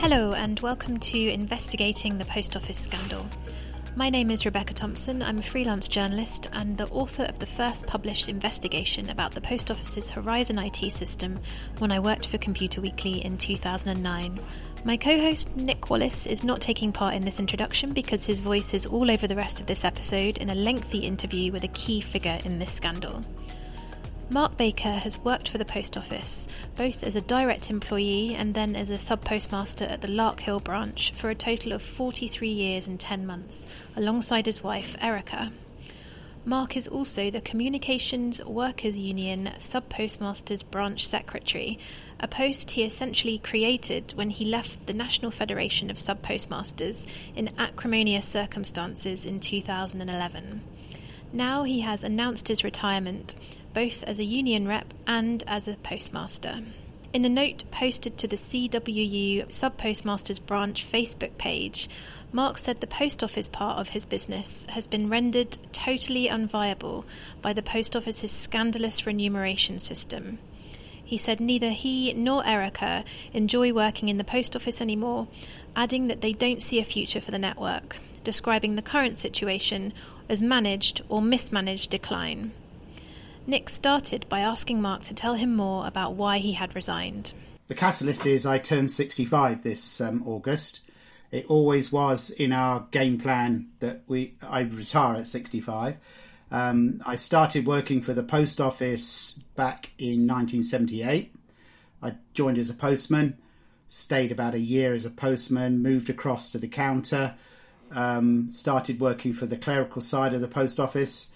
Hello and welcome to Investigating the Post Office Scandal. My name is Rebecca Thompson. I'm a freelance journalist and the author of the first published investigation about the Post Office's Horizon IT system when I worked for Computer Weekly in 2009. My co-host Nick Wallace is not taking part in this introduction because his voice is all over the rest of this episode in a lengthy interview with a key figure in this scandal. Mark Baker has worked for the Post Office, both as a direct employee and then as a sub-postmaster at the Larkhill branch for a total of 43 years and 10 months, alongside his wife Erica. Mark is also the Communications Workers Union Sub-Postmasters Branch Secretary, a post he essentially created when he left the National Federation of Sub-Postmasters in acrimonious circumstances in 2011. Now he has announced his retirement, both as a union rep and as a postmaster. In a note posted to the CWU Sub-Postmasters Branch Facebook page, Mark said the post office part of his business has been rendered totally unviable by the post office's scandalous remuneration system. He said neither he nor Erica enjoy working in the post office anymore, adding that they don't see a future for the network, describing the current situation as managed or mismanaged decline. Nick started by asking Mark to tell him more about why he had resigned. The catalyst is I turned 65 this August. It always was in our game plan that I'd retire at 65. I started working for the post office back in 1978. I joined as a postman, stayed about a year as a postman, moved across to the counter, started working for the clerical side of the post office.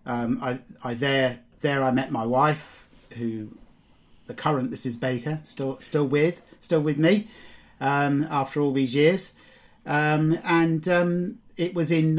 There I met my wife, who the current Mrs. Baker, still with me after all these years. It was in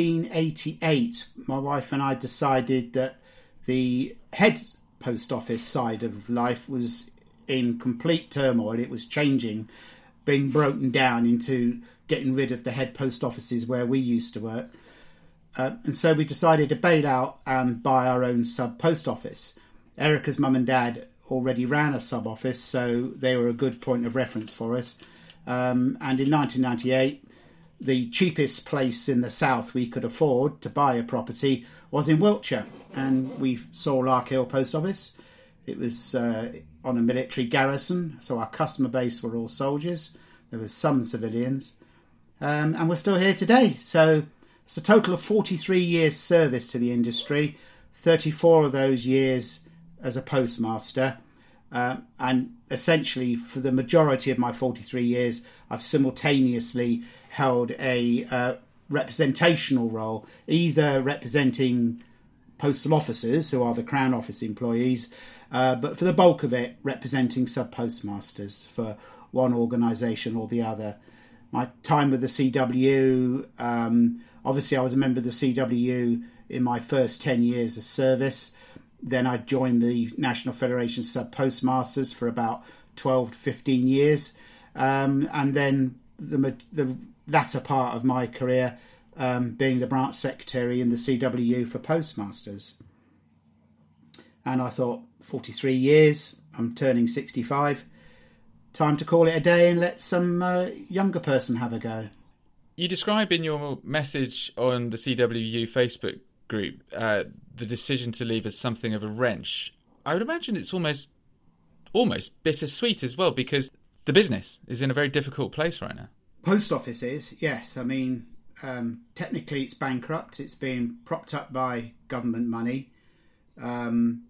1988 my wife and I decided that the head post office side of life was in complete turmoil. It was changing, being broken down into getting rid of the head post offices where we used to work. And so we decided to bail out and buy our own sub-post office. Erica's mum and dad already ran a sub-office, so they were a good point of reference for us. And in 1998, the cheapest place in the south we could afford to buy a property was in Wiltshire. And we saw Larkhill Post Office. It was on a military garrison, so our customer base were all soldiers. There was some civilians. And we're still here today, so it's a total of 43 years service to the industry, 34 of those years as a postmaster. And essentially, for the majority of my 43 years, I've simultaneously held a representational role, either representing postal officers, who are the Crown Office employees, but for the bulk of it, representing sub-postmasters for one organisation or the other. My time with the CWU, obviously I was a member of the CWU in my first 10 years of service. Then I joined the National Federation Sub-Postmasters for about 12 to 15 years. And then the latter part of my career being the branch secretary in the CWU for postmasters. And I thought, 43 years, I'm turning 65. Time to call it a day and let some younger person have a go. You describe in your message on the CWU Facebook group the decision to leave as something of a wrench. I would imagine it's almost bittersweet as well, because the business is in a very difficult place right now. Post office is, yes. I mean, technically it's bankrupt. It's being propped up by government money. And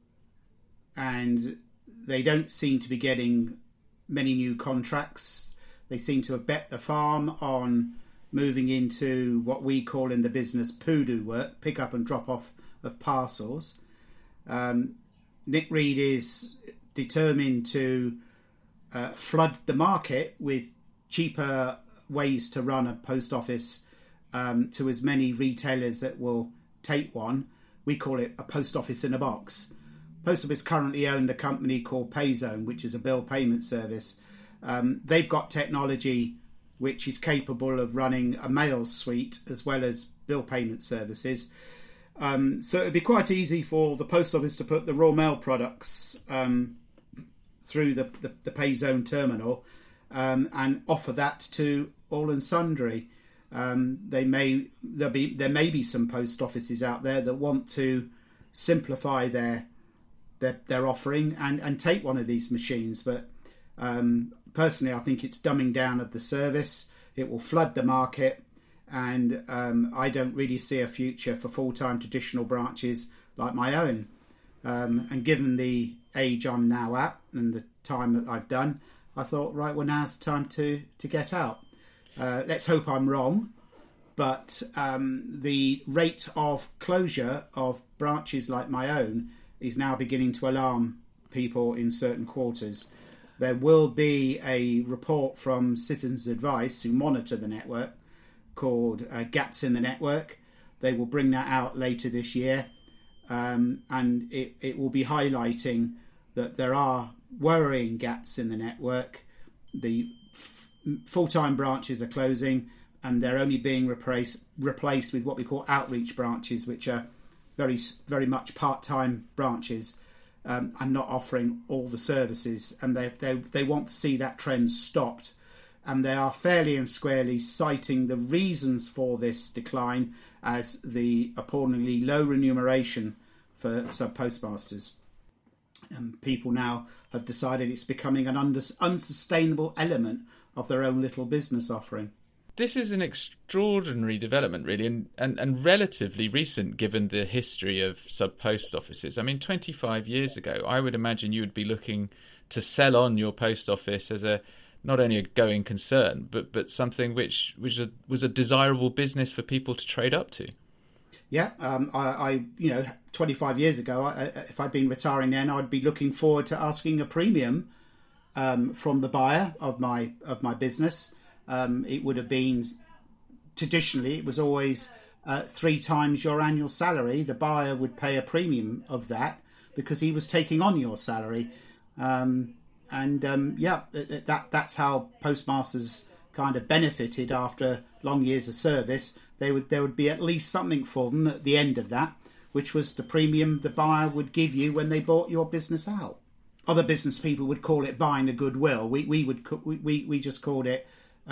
they don't seem to be getting many new contracts. They seem to have bet the farm on moving into what we call in the business poodoo work, pick up and drop off of parcels. Nick Reed is determined to flood the market with cheaper ways to run a post office to as many retailers that will take one. We call it a post office in a box. Post Office currently owned a company called Payzone, which is a bill payment service. They've got technology which is capable of running a mail suite as well as bill payment services. So it'd be quite easy for the Post Office to put the raw mail products through the Payzone terminal and offer that to all and sundry. There may be some post offices out there that want to simplify their offering and take one of these machines, but personally I think it's dumbing down of the service. It will flood the market, and I don't really see a future for full-time traditional branches like my own. And given the age I'm now at and the time that I've done, I thought, right, well, now's the time to get out. Let's hope I'm wrong, but the rate of closure of branches like my own is now beginning to alarm people in certain quarters. There will be a report from Citizens Advice, who monitor the network, called Gaps in the Network. They will bring that out later this year, and it will be highlighting that there are worrying gaps in the network. The full-time branches are closing, and they're only being replaced with what we call outreach branches, which are very, very much part-time branches, and not offering all the services. And they want to see that trend stopped. And they are fairly and squarely citing the reasons for this decline as the appallingly low remuneration for sub-postmasters. And people now have decided it's becoming an unsustainable element of their own little business offering. This is an extraordinary development, really, and relatively recent given the history of sub-post offices. I mean, 25 years ago, I would imagine you would be looking to sell on your post office as not only a going concern, but something which was a desirable business for people to trade up to. Yeah, I 25 years ago, if I'd been retiring then, I'd be looking forward to asking a premium from the buyer of my business. It would have been, traditionally, it was always 3 times your annual salary. The buyer would pay a premium of that because he was taking on your salary. That's how postmasters kind of benefited after long years of service. There would be at least something for them at the end of that, which was the premium the buyer would give you when they bought your business out. Other business people would call it buying a goodwill. We just called it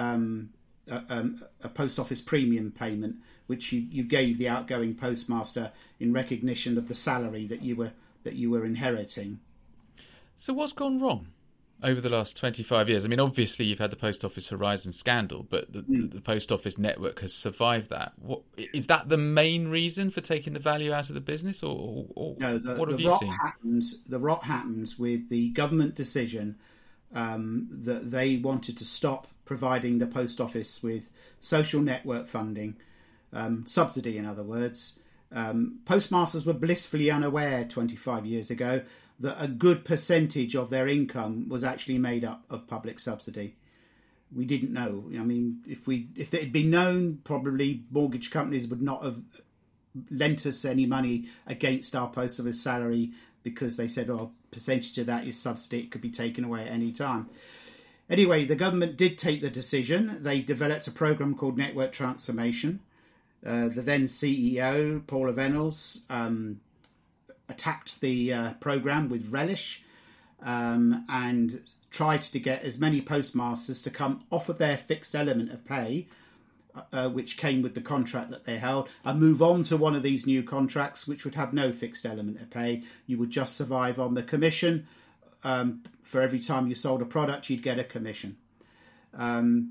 a post office premium payment, which you gave the outgoing postmaster in recognition of the salary that you were inheriting. So what's gone wrong over the last 25 years? I mean, obviously you've had the Post Office Horizon scandal, but the Post Office network has survived that. Is that the main reason for taking the value out of the business, or no? What have you seen? The rot happens with the government decision that they wanted to stop providing the post office with social network funding, subsidy in other words. Postmasters were blissfully unaware 25 years ago that a good percentage of their income was actually made up of public subsidy. We didn't know. I mean, if it had been known, probably mortgage companies would not have lent us any money against our post office salary, because they said, oh, a percentage of that is subsidy, it could be taken away at any time. Anyway, the government did take the decision. They developed a programme called Network Transformation. The then CEO, Paula Venables, attacked the programme with relish and tried to get as many postmasters to come off of their fixed element of pay, which came with the contract that they held, and move on to one of these new contracts which would have no fixed element of pay. You would just survive on the commission. For every time you sold a product, you'd get a commission. And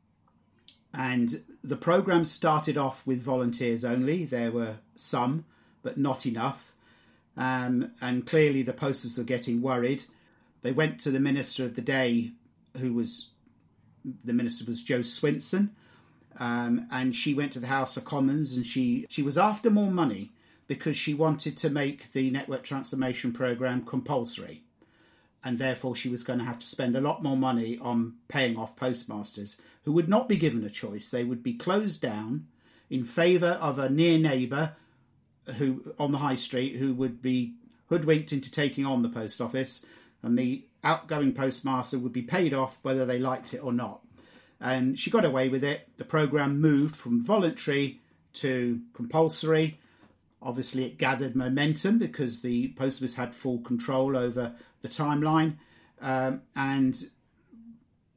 the programme started off with volunteers only. There were some, but not enough. And clearly the posters were getting worried. They went to the Minister of the day, the Minister was Jo Swinson, and she went to the House of Commons, and she was after more money because she wanted to make the Network Transformation Programme compulsory. And therefore she was going to have to spend a lot more money on paying off postmasters who would not be given a choice. They would be closed down in favour of a near neighbour who on the high street who would be hoodwinked into taking on the post office, and the outgoing postmaster would be paid off whether they liked it or not. And she got away with it. The programme moved from voluntary to compulsory. Obviously, it gathered momentum because the post office had full control over the timeline. And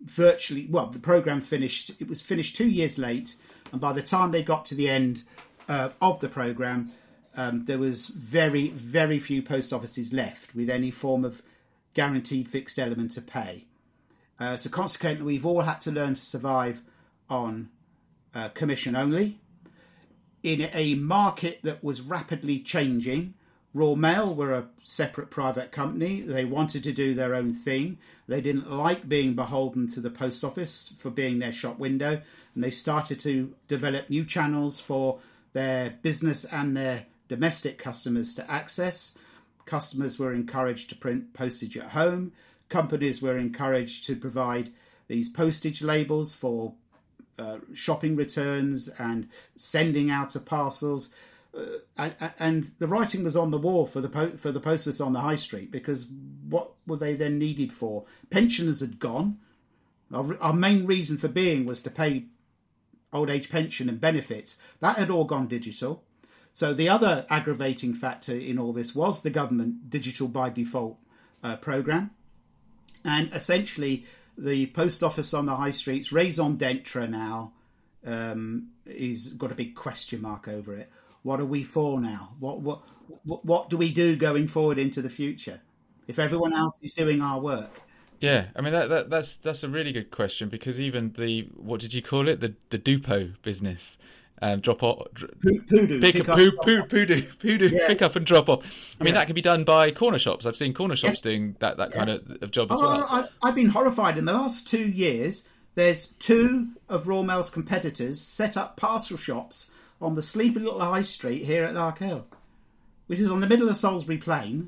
the program finished. It was finished 2 years late, and by the time they got to the end of the program, there was very, very few post offices left with any form of guaranteed fixed element of pay. So consequently, we've all had to learn to survive on commission only. In a market that was rapidly changing, Royal Mail were a separate private company. They wanted to do their own thing. They didn't like being beholden to the post office for being their shop window. And they started to develop new channels for their business and their domestic customers to access. Customers were encouraged to print postage at home. Companies were encouraged to provide these postage labels for shopping returns and sending out of parcels. And the writing was on the wall for the post office on the high street, because what were they then needed for? Pensioners had gone. Our main reason for being was to pay old age pension and benefits. That had all gone digital. So the other aggravating factor in all this was the government digital by default programme. And essentially the post office on the high streets, raison d'etre now, is got a big question mark over it. What are we for now? What do we do going forward into the future if everyone else is doing our work? Yeah, I mean that's a really good question, because even the, what did you call it, the Dupo business, drop off, Poodoo, pick up and drop off. I mean, that can be done by corner shops. I've seen corner shops doing that kind of job as well. I've been horrified. In the last 2 years, there's 2 of Royal Mail's competitors set up parcel shops on the sleepy little high street here at Larkhill, which is on the middle of Salisbury Plain.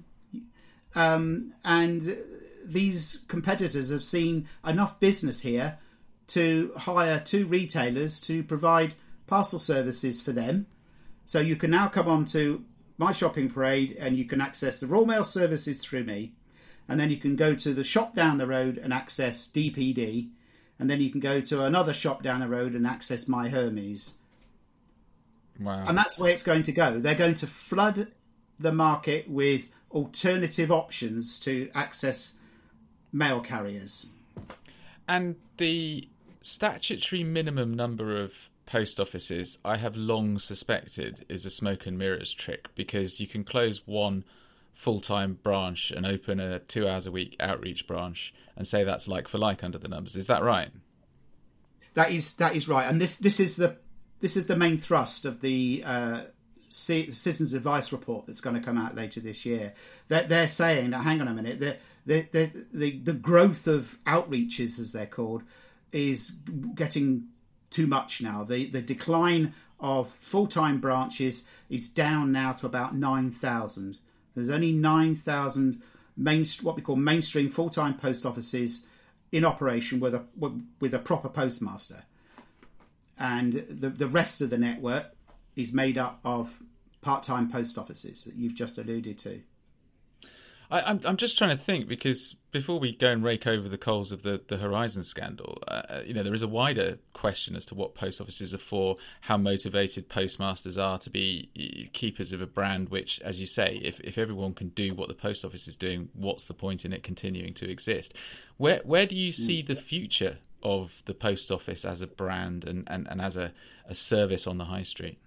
And these competitors have seen enough business here to hire 2 retailers to provide parcel services for them. So you can now come on to my shopping parade and you can access the Royal Mail services through me. And then you can go to the shop down the road and access DPD. And then you can go to another shop down the road and access My Hermes. Wow. And that's the way it's going to go. They're going to flood the market with alternative options to access mail carriers. And the statutory minimum number of post offices, I have long suspected, is a smoke and mirrors trick, because you can close one full-time branch and open a 2 hours a week outreach branch and say that's like for like under the numbers. Is that right? That is right. And this is the main thrust of the Citizens Advice report that's going to come out later this year. They're saying, now, hang on a minute, the growth of outreaches, as they're called, is getting too much now. The decline of full-time branches is down now to about 9,000. There's only 9,000 what we call mainstream full-time post offices in operation with a proper postmaster. And the rest of the network is made up of part-time post offices that you've just alluded to. I'm just trying to think, because before we go and rake over the coals of the Horizon scandal, there is a wider question as to what post offices are for, how motivated postmasters are to be keepers of a brand which, as you say, if everyone can do what the post office is doing, what's the point in it continuing to exist? Where do you see the future of the post office as a brand and as a service on the high street?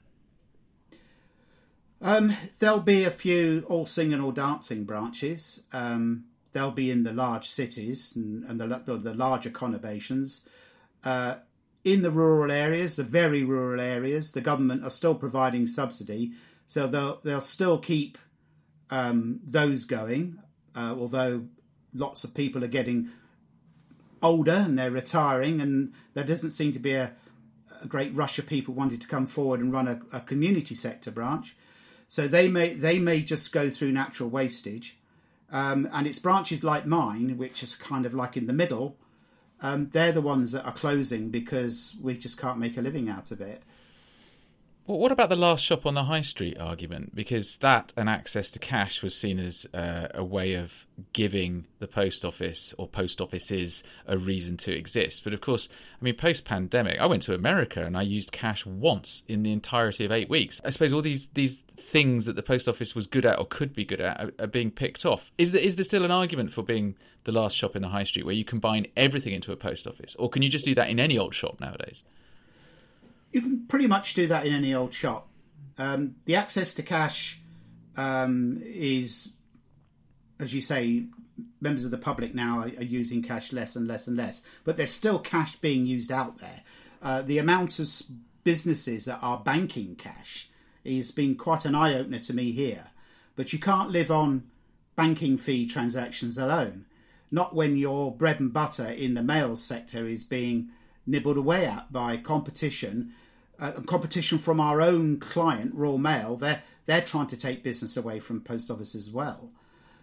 There'll be a few all singing, all dancing branches. They'll be in the large cities and the larger conurbations. In the rural areas, the very rural areas, the government are still providing subsidy, so they'll still keep those going. Although lots of people are getting older and they're retiring, and there doesn't seem to be a great rush of people wanting to come forward and run a community sector branch. So they may just go through natural wastage, and it's branches like mine, which is kind of like in the middle. They're the ones that are closing because we just can't make a living out of it. Well, what about the last shop on the high street argument? Because that and access to cash was seen as a way of giving the post office or post offices a reason to exist. But of course, I mean, post-pandemic, I went to America and I used cash once in the entirety of 8 weeks. I suppose all these things that the post office was good at or could be good at are being picked off. Is there still an argument for being the last shop in the high street where you combine everything into a post office? Or can you just do that in any old shop nowadays? You can pretty much do that in any old shop. The access to cash is, as you say, members of the public now are using cash less and less and less. But there's still cash being used out there. The amount of businesses that are banking cash has been quite an eye-opener to me here. But you can't live on banking fee transactions alone. Not when your bread and butter in the mail sector is being nibbled away at by competition from our own client, Royal Mail. They're trying to take business away from post offices as well.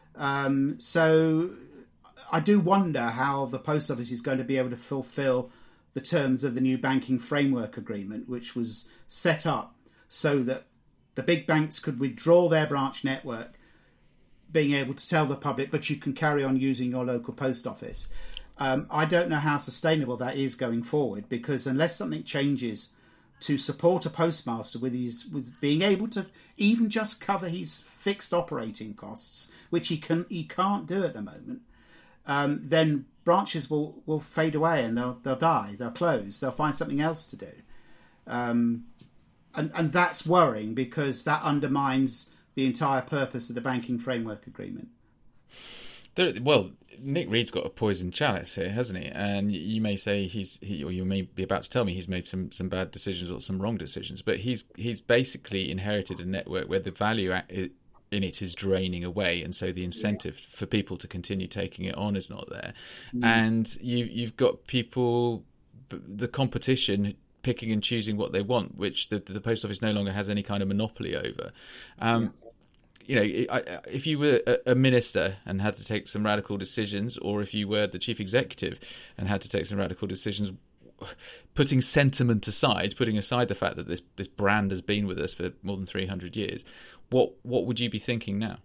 So I do wonder how the post office is going to be able to fulfil the terms of the new banking framework agreement, which was set up so that the big banks could withdraw their branch network, being able to tell the public, but you can carry on using your local post office. I don't know how sustainable that is going forward, because unless something changes to support a postmaster with being able to even just cover his fixed operating costs, which he can't do at the moment, then branches will fade away and they'll die, they'll close, they'll find something else to do. And that's worrying, because that undermines the entire purpose of the banking framework agreement. Well, Nick Reed's got a poisoned chalice here, hasn't he? And you may say or you may be about to tell me he's made some bad decisions or some wrong decisions, but he's basically inherited a network where the value in it is draining away, and so the incentive for people to continue taking it on is not there. And you've got people, the competition, picking and choosing what they want, which the post office no longer has any kind of monopoly over. You know, if you were a minister and had to take some radical decisions, or if you were the chief executive and had to take some radical decisions, putting sentiment aside, putting aside the fact that this brand has been with us for more than 300 years, what would you be thinking now?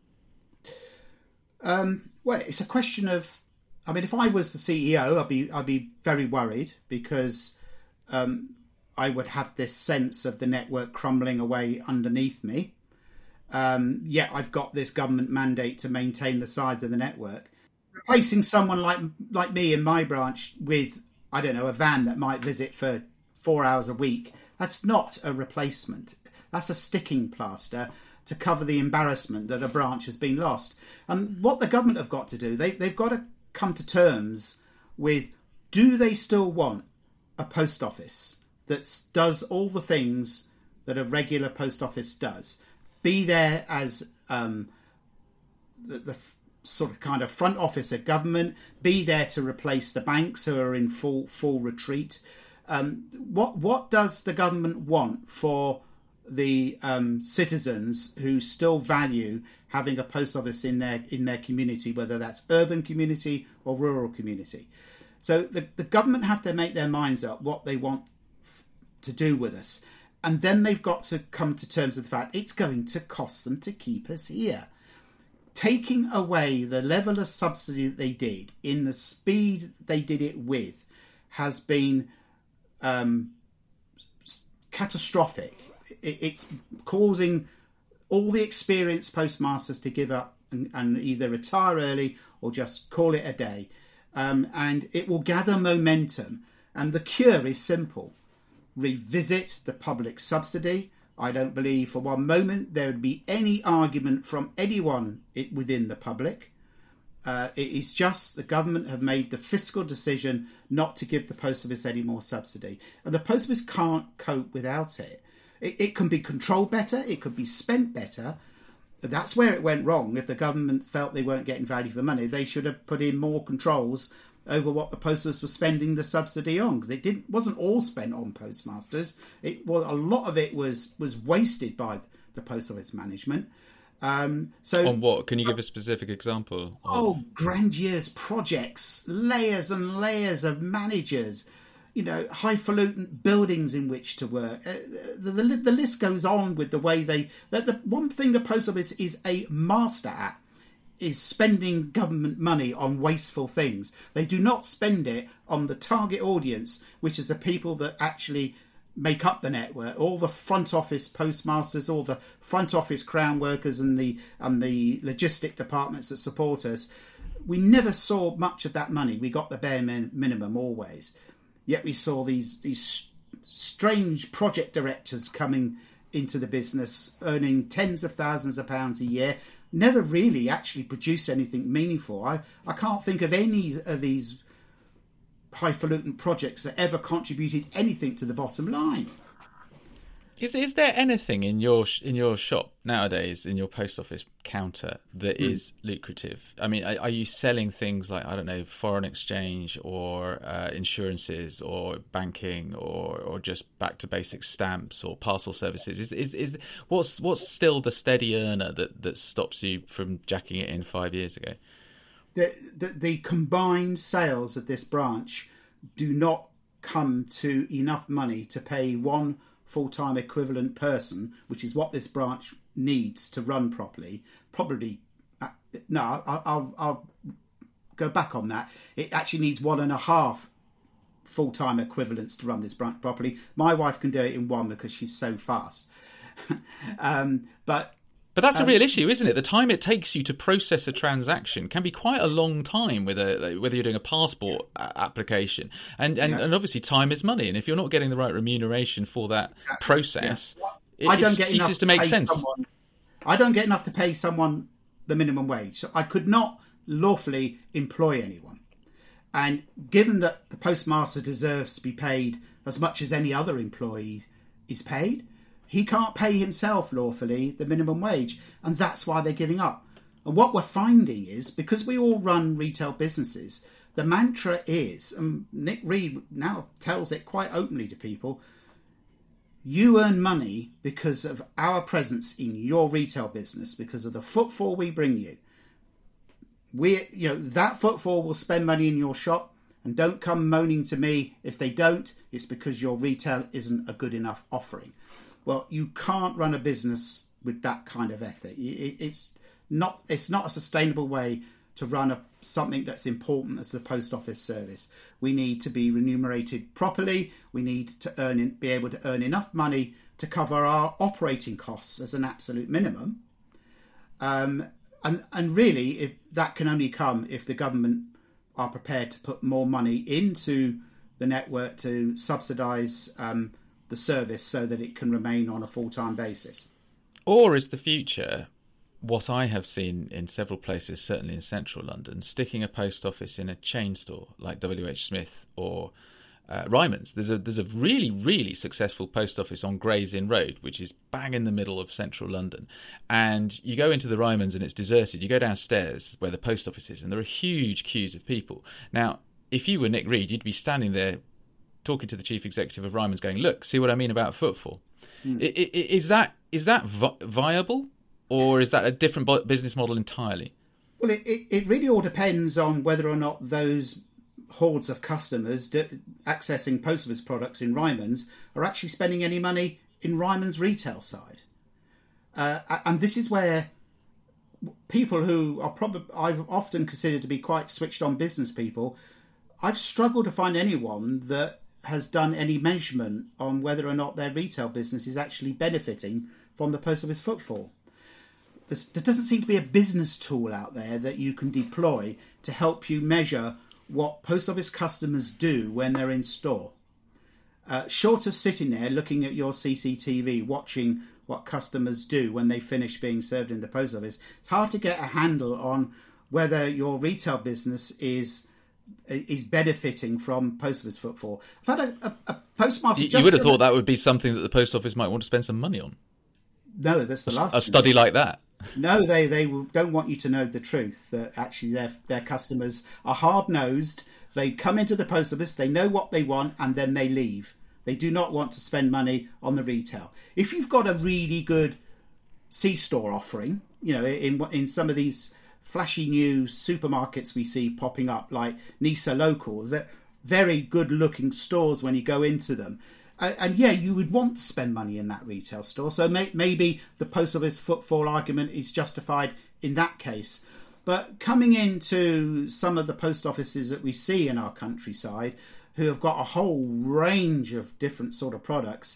Well, it's a question of, I mean, if I was the CEO, I'd be very worried, because I would have this sense of the network crumbling away underneath me. Yet I've got this government mandate to maintain the size of the network. Replacing someone like me in my branch with, I don't know, a van that might visit for 4 hours a week, that's not a replacement. That's a sticking plaster to cover the embarrassment that a branch has been lost. And what the government have got to do, they've got to come to terms with, do they still want a post office that does all the things that a regular post office does? Be there as the sort of kind of front office of government, be there to replace the banks who are in full retreat. What does the government want for the citizens who still value having a post office in their community, whether that's urban community or rural community? So the government have to make their minds up what they want to do with us. And then they've got to come to terms with the fact it's going to cost them to keep us here. Taking away the level of subsidy that they did in the speed they did it with has been catastrophic. It's causing all the experienced postmasters to give up and either retire early or just call it a day. And it will gather momentum. And the cure is simple. Revisit the public subsidy. I don't believe for one moment there would be any argument from anyone within the public. It is just the government have made the fiscal decision not to give the post office any more subsidy. And the post office can't cope without it. It can be controlled better. It could be spent better. That's where it went wrong. If the government felt they weren't getting value for money, they should have put in more controls over what the post office was spending the subsidy on, because it wasn't all spent on postmasters. A lot of it was wasted by the post office management. So on what? Can you give a specific example? Grandiose projects, layers and layers of managers, highfalutin buildings in which to work. The list goes on with the way the one thing the Post Office is a master at is spending government money on wasteful things. They do not spend it on the target audience, which is the people that actually make up the network, all the front office postmasters, all the front office crown workers and the logistic departments that support us. We never saw much of that money. We got the bare minimum always. Yet we saw these strange project directors coming into the business, earning tens of thousands of pounds a year, never really actually produced anything meaningful. I can't think of any of these highfalutin projects that ever contributed anything to the bottom line. Is there anything in your shop nowadays, in your post office counter, that is lucrative? I mean, are you selling things like, I don't know, foreign exchange or insurances or banking or just back to basic stamps or parcel services? Is what's still the steady earner that stops you from jacking it in 5 years ago? The combined sales of this branch do not come to enough money to pay one full-time equivalent person, which is what this branch needs to run properly. I'll go back on that. It actually needs 1.5 full-time equivalents to run this branch properly. My wife can do it in one because she's so fast. But that's a real issue, isn't it? The time it takes you to process a transaction can be quite a long time with whether you're doing a passport application. And obviously time is money. And if you're not getting the right remuneration for that process, it ceases to make sense. I don't get enough to pay someone the minimum wage. So I could not lawfully employ anyone. And given that the postmaster deserves to be paid as much as any other employee is paid, he can't pay himself lawfully the minimum wage, and that's why they're giving up. And what we're finding is, because we all run retail businesses, the mantra is, and Nick Reed now tells it quite openly to people, you earn money because of our presence in your retail business, because of the footfall we bring you. That footfall will spend money in your shop, and don't come moaning to me if they don't. It's because your retail isn't a good enough offering. Well, you can't run a business with that kind of ethic. It's not a sustainable way to run something that's important as the post office service. We need to be remunerated properly. We need to be able to earn enough money to cover our operating costs as an absolute minimum. And really, if that can only come if the government are prepared to put more money into the network to subsidise the service so that it can remain on a full-time basis. Or is the future, what I have seen in several places, certainly in central London, sticking a post office in a chain store like WH Smith or Ryman's? There's a really, really successful post office on Gray's Inn Road, which is bang in the middle of central London. And you go into the Ryman's and it's deserted. You go downstairs where the post office is and there are huge queues of people. Now, if you were Nick Reed, you'd be standing there talking to the chief executive of Ryman's going, look, see what I mean about footfall? Is that viable, or is that a different business model entirely? Well, it really all depends on whether or not those hordes of customers accessing post office products in Ryman's are actually spending any money in Ryman's retail side. And this is where people who are I've often considered to be quite switched on business people, I've struggled to find anyone that has done any measurement on whether or not their retail business is actually benefiting from the post office footfall. There doesn't seem to be a business tool out there that you can deploy to help you measure what post office customers do when they're in store. Short of sitting there looking at your CCTV, watching what customers do when they finish being served in the post office, it's hard to get a handle on whether your retail business is benefiting from post office footfall. I've had a postmaster. You would have thought that would be something that the post office might want to spend some money on. No, that's the last. A study like that. No, they don't want you to know the truth, that actually their customers are hard-nosed. They come into the post office, they know what they want, and then they leave. They do not want to spend money on the retail. If you've got a really good C-store offering, in some of these flashy new supermarkets we see popping up like Nisa Local, that very good-looking stores when you go into them. And yeah, you would want to spend money in that retail store. So maybe the post office footfall argument is justified in that case. But coming into some of the post offices that we see in our countryside, who have got a whole range of different sort of products,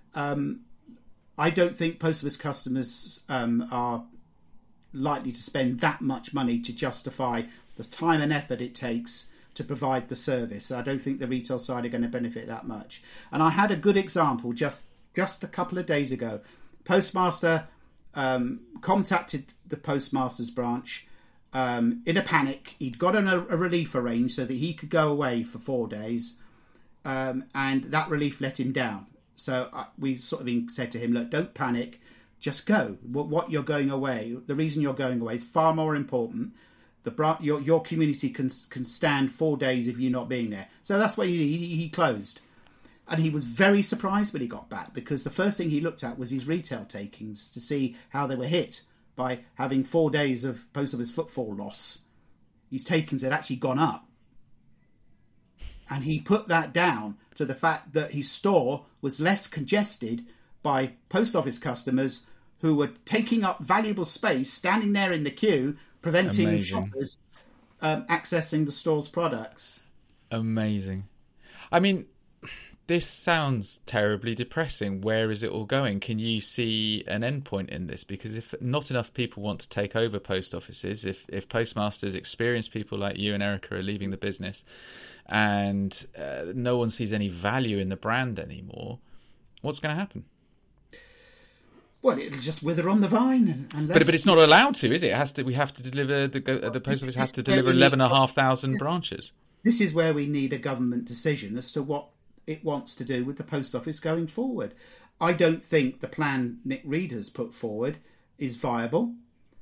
I don't think post office customers are likely to spend that much money to justify the time and effort it takes to provide the service. I don't think the retail side are going to benefit that much. And I had a good example just a couple of days ago. Postmaster contacted the postmaster's branch in a panic. He'd got a relief arranged so that he could go away for 4 days, and that relief let him down. So we sort of said to him, look, don't panic, just go. What you're going away, the reason you're going away is far more important. Your community can stand 4 days of you not being there. So that's why he closed. And he was very surprised when he got back, because the first thing he looked at was his retail takings to see how they were hit by having 4 days of post office footfall loss. His takings had actually gone up. And he put that down to the fact that his store was less congested by post office customers who were taking up valuable space, standing there in the queue, preventing shoppers accessing the store's products. Amazing. I mean, this sounds terribly depressing. Where is it all going? Can you see an endpoint in this? Because if not enough people want to take over post offices, if postmasters, experienced people like you and Erica are leaving the business, and no one sees any value in the brand anymore, what's going to happen? Well, it'll just wither on the vine. But it's not allowed to, is it? It has to. We have to deliver. The post office has to deliver 11,500 branches. This is where we need a government decision as to what it wants to do with the post office going forward. I don't think the plan Nick Reed has put forward is viable.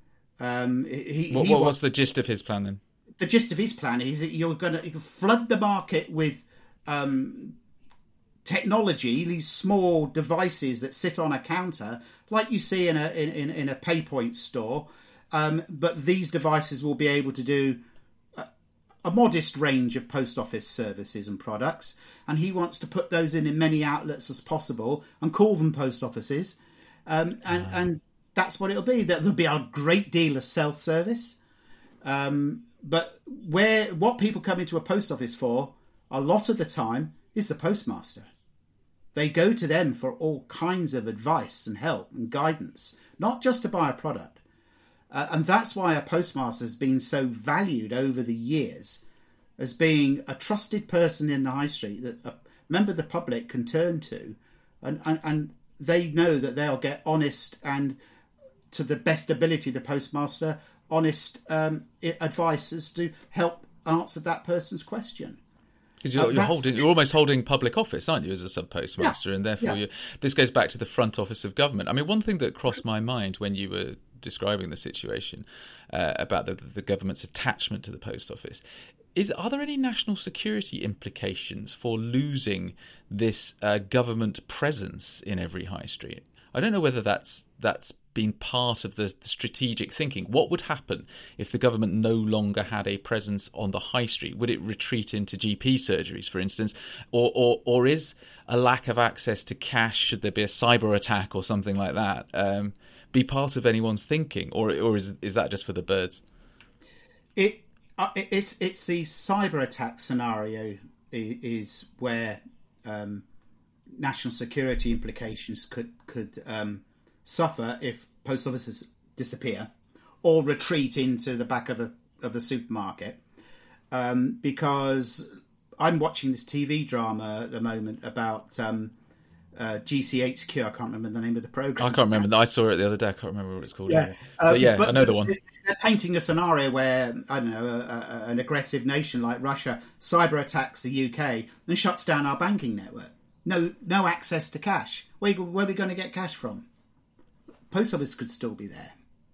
What's the gist of his plan then? The gist of his plan is that you're going to flood the market with technology, these small devices that sit on a counter, like you see in a PayPoint store. But these devices will be able to do a modest range of post office services and products, and he wants to put those in many outlets as possible and call them post offices, and that's what it'll be. There'll be a great deal of self-service, but what people come into a post office for a lot of the time is the postmaster. They go to them for all kinds of advice and help and guidance, not just to buy a product. And that's why a postmaster has been so valued over the years as being a trusted person in the high street that a member of the public can turn to, and they know that they'll get honest and, to the best ability of the postmaster, honest advice as to help answer that person's question. Because you're almost holding public office, aren't you, as a sub-postmaster? Yeah. And therefore, this goes back to the front office of government. I mean, one thing that crossed my mind when you were describing the situation about the government's attachment to the post office is, are there any national security implications for losing this government presence in every high street? I don't know whether that's been part of the strategic thinking. What would happen if the government no longer had a presence on the high street? Would it retreat into GP surgeries, for instance? Or is a lack of access to cash, should there be a cyber attack or something like that, be part of anyone's thinking? Or is that just for the birds? It's the cyber attack scenario is where national security implications could suffer if post offices disappear or retreat into the back of a supermarket. Because I'm watching this TV drama at the moment about GCHQ. I can't remember the name of the program. I can't remember. I saw it the other day. I can't remember what it's called. Yeah, but I know the one. They're painting a scenario where, I don't know, an aggressive nation like Russia cyber attacks the UK and shuts down our banking network. No access to cash. Where are we going to get cash from? Post office could still be there.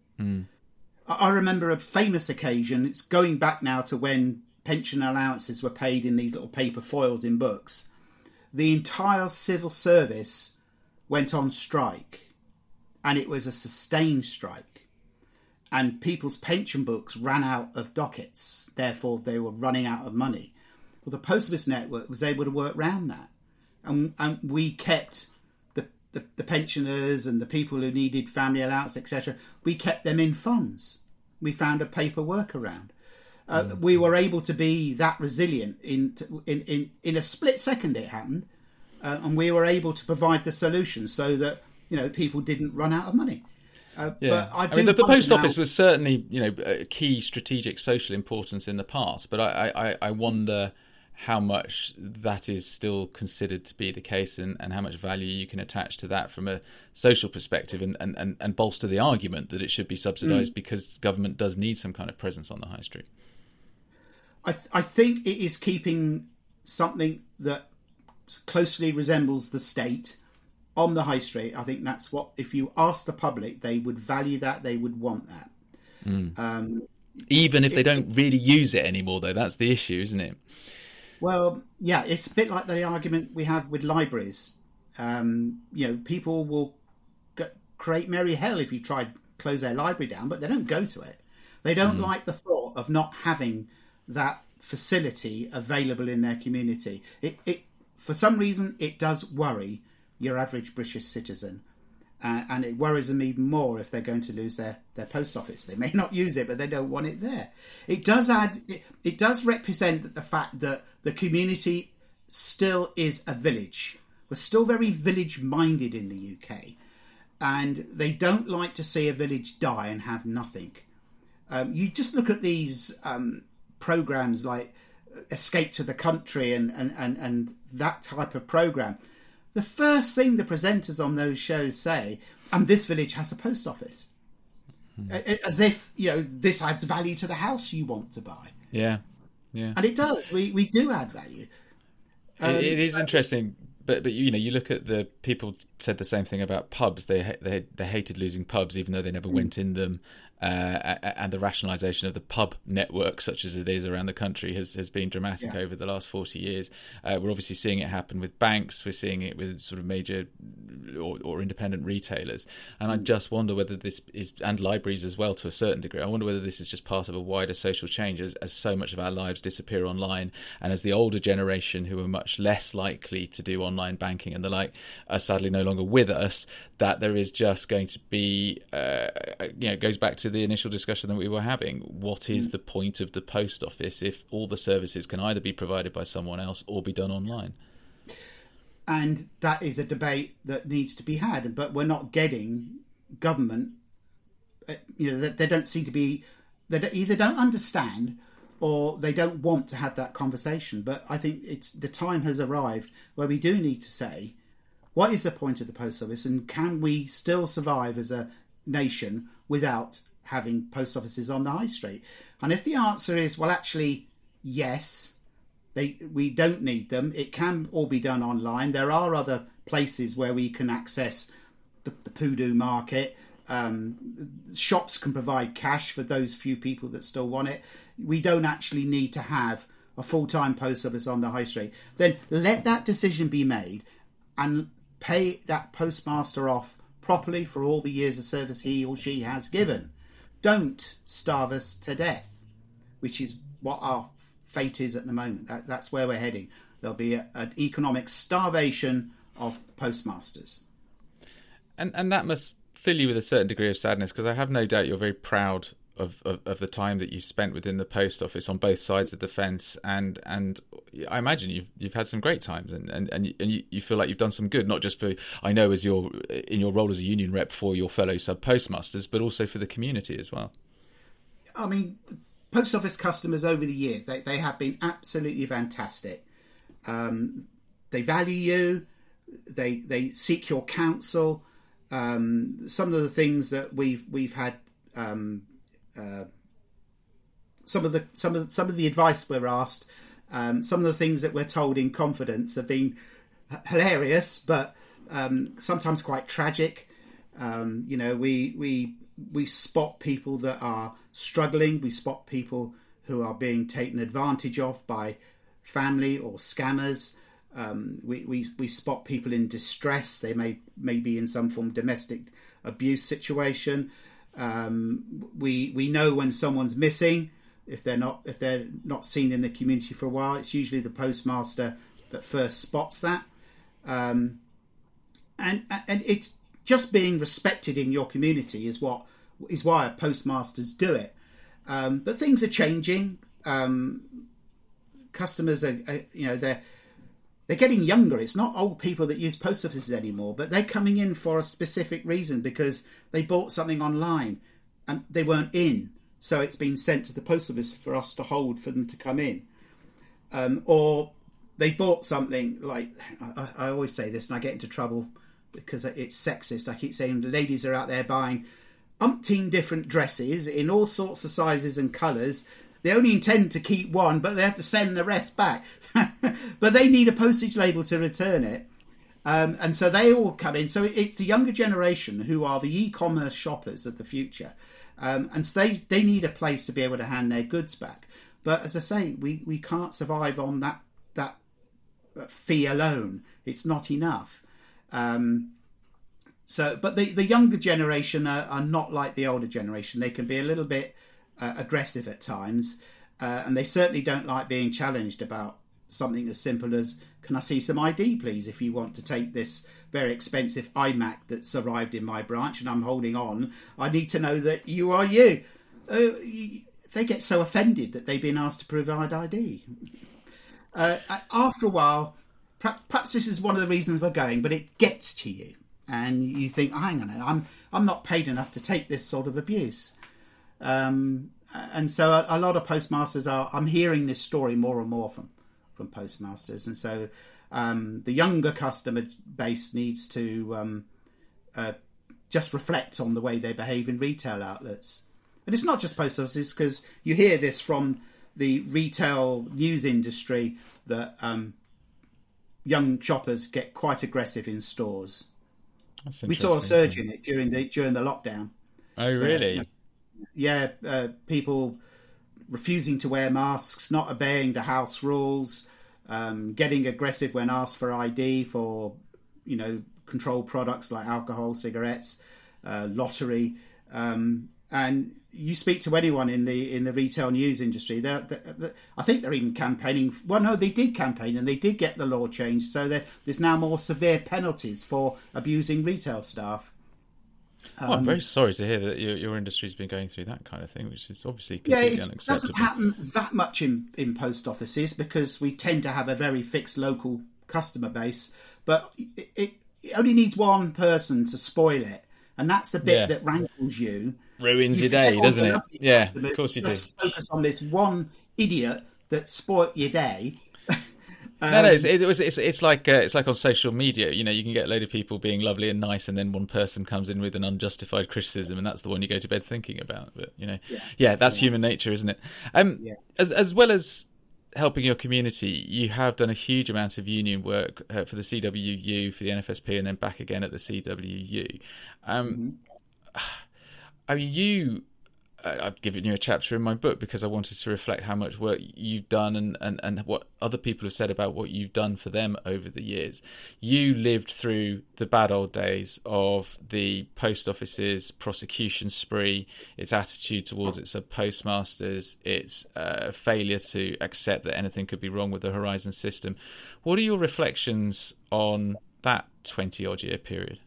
I remember a famous occasion. It's going back now to when pension allowances were paid in these little paper foils in books. The entire civil service went on strike, and it was a sustained strike. And people's pension books ran out of dockets. Therefore, they were running out of money. Well, the Post Office network was able to work round that, and we kept the pensioners and the people who needed family allowance, etc. We kept them in funds. We found a paper workaround. We were able to be that resilient in a split second. It happened, and we were able to provide the solution so that people didn't run out of money. But I mean, the post office was certainly a key strategic social importance in the past, but I wonder how much that is still considered to be the case, and how much value you can attach to that from a social perspective, and bolster the argument that it should be subsidised because government does need some kind of presence on the high street. I think it is keeping something that closely resembles the state on the high street. I think that's what, if you ask the public, they would value that, they would want that. Even if they don't really use it anymore, though, that's the issue, isn't it? Well, yeah, it's a bit like the argument we have with libraries. People will create merry hell if you try to close their library down, but they don't go to it. They don't like the thought of not having that facility available in their community. It for some reason, it does worry your average British citizen. And it worries them even more if they're going to lose their post office. They may not use it, but they don't want it there. It does represent the fact that the community still is a village. We're still very village-minded in the UK. And they don't like to see a village die and have nothing. You just look at these programmes like Escape to the Country and that type of programme. The first thing the presenters on those shows say, and this village has a post office. As if, this adds value to the house you want to buy. Yeah. And it does. We do add value. It is interesting, but you look at the people said the same thing about pubs. They hated losing pubs, even though they never went in them. And the rationalisation of the pub network, such as it is around the country, has been dramatic over the last 40 years. We're obviously seeing it happen with banks. We're seeing it with sort of major or independent retailers. And I just wonder whether this is, and libraries as well to a certain degree, I wonder whether this is just part of a wider social change as so much of our lives disappear online, and as the older generation, who are much less likely to do online banking and the like, are sadly no longer with us, that there is just going to be, it goes back to the initial discussion that we were having. What is the point of the post office if all the services can either be provided by someone else or be done online? And that is a debate that needs to be had, but we're not getting government. They don't seem to be. They either don't understand or they don't want to have that conversation. But I think the time has arrived where we do need to say, what is the point of the post office, and can we still survive as a nation without having post offices on the high street? And if the answer is, well, actually, yes, we don't need them. It can all be done online. There are other places where we can access the Poodoo market. Shops can provide cash for those few people that still want it. We don't actually need to have a full-time post office on the high street. Then let that decision be made and pay that postmaster off properly for all the years of service he or she has given. Don't starve us to death, which is what our fate is at the moment. That's where we're heading. There'll be an economic starvation of postmasters. And that must fill you with a certain degree of sadness, because I have no doubt you're very proud of the time that you've spent within the post office on both sides of the fence, and I imagine you've had some great times, and you feel like you've done some good, not just for, I know, as in your role as a union rep for your fellow sub postmasters, but also for the community as well. I mean, post office customers over the years, they have been absolutely fantastic. They value you, they seek your counsel. Some of the things that we've had. Some of the advice we're asked, some of the things that we're told in confidence have been hilarious, but sometimes quite tragic. We spot people that are struggling. We spot people who are being taken advantage of by family or scammers. We spot people in distress. They may be in some form of domestic abuse situation. We know when someone's missing. if they're not seen in the community for a while, it's usually the postmaster that first spots that. And it's just being respected in your community is why postmasters do it. But things are changing. Customers are they're getting younger. It's not old people that use post offices anymore, but they're coming in for a specific reason because they bought something online and they weren't in. So it's been sent to the post office for us to hold for them to come in. Or they bought something like, I always say this and I get into trouble because it's sexist. I keep saying the ladies are out there buying umpteen different dresses in all sorts of sizes and colours. They only intend to keep one, but they have to send the rest back. But they need a postage label to return it. And so they all come in. So it's the younger generation who are the e-commerce shoppers of the future. And so they need a place to be able to hand their goods back. But as I say, we can't survive on that fee alone. It's not enough. But the younger generation are not like the older generation. They can be a little bit aggressive at times, and they certainly don't like being challenged about something as simple as, can I see some ID please if you want to take this very expensive iMac that's arrived in my branch and I'm holding on, I need to know that you are you. They get so offended that they've been asked to provide ID. After a while, perhaps this is one of the reasons we're going, but it gets to you and you think, hang on, I'm not paid enough to take this sort of abuse. And so a lot of postmasters I'm hearing this story more and more from postmasters. And so the younger customer base needs to just reflect on the way they behave in retail outlets. And it's not just post offices, because you hear this from the retail news industry that young shoppers get quite aggressive in stores. We saw a surge in it during the lockdown. Oh, really? People refusing to wear masks, not obeying the house rules, getting aggressive when asked for ID for, controlled products like alcohol, cigarettes, lottery, and you speak to anyone in the retail news industry, I think they're even campaigning. Well, no, they did campaign and they did get the law changed, so there's now more severe penalties for abusing retail staff. I'm very sorry to hear that your industry's been going through that kind of thing, which is obviously completely unacceptable. It doesn't happen that much in post offices because we tend to have a very fixed local customer base, but it only needs one person to spoil it, and that's the bit that rankles you. Ruins your day, doesn't it? Yeah, of course you do. Just focus on this one idiot that spoilt your day. No, it's like on social media. You can get a load of people being lovely and nice, and then one person comes in with an unjustified criticism, and that's the one you go to bed thinking about. But that's human nature, isn't it? As well as helping your community, you have done a huge amount of union work for the CWU, for the NFSP, and then back again at the CWU. I've given you a chapter in my book because I wanted to reflect how much work you've done and what other people have said about what you've done for them over the years. You lived through the bad old days of the post office's prosecution spree, its attitude towards its postmasters, its failure to accept that anything could be wrong with the Horizon system. What are your reflections on that 20-odd year period?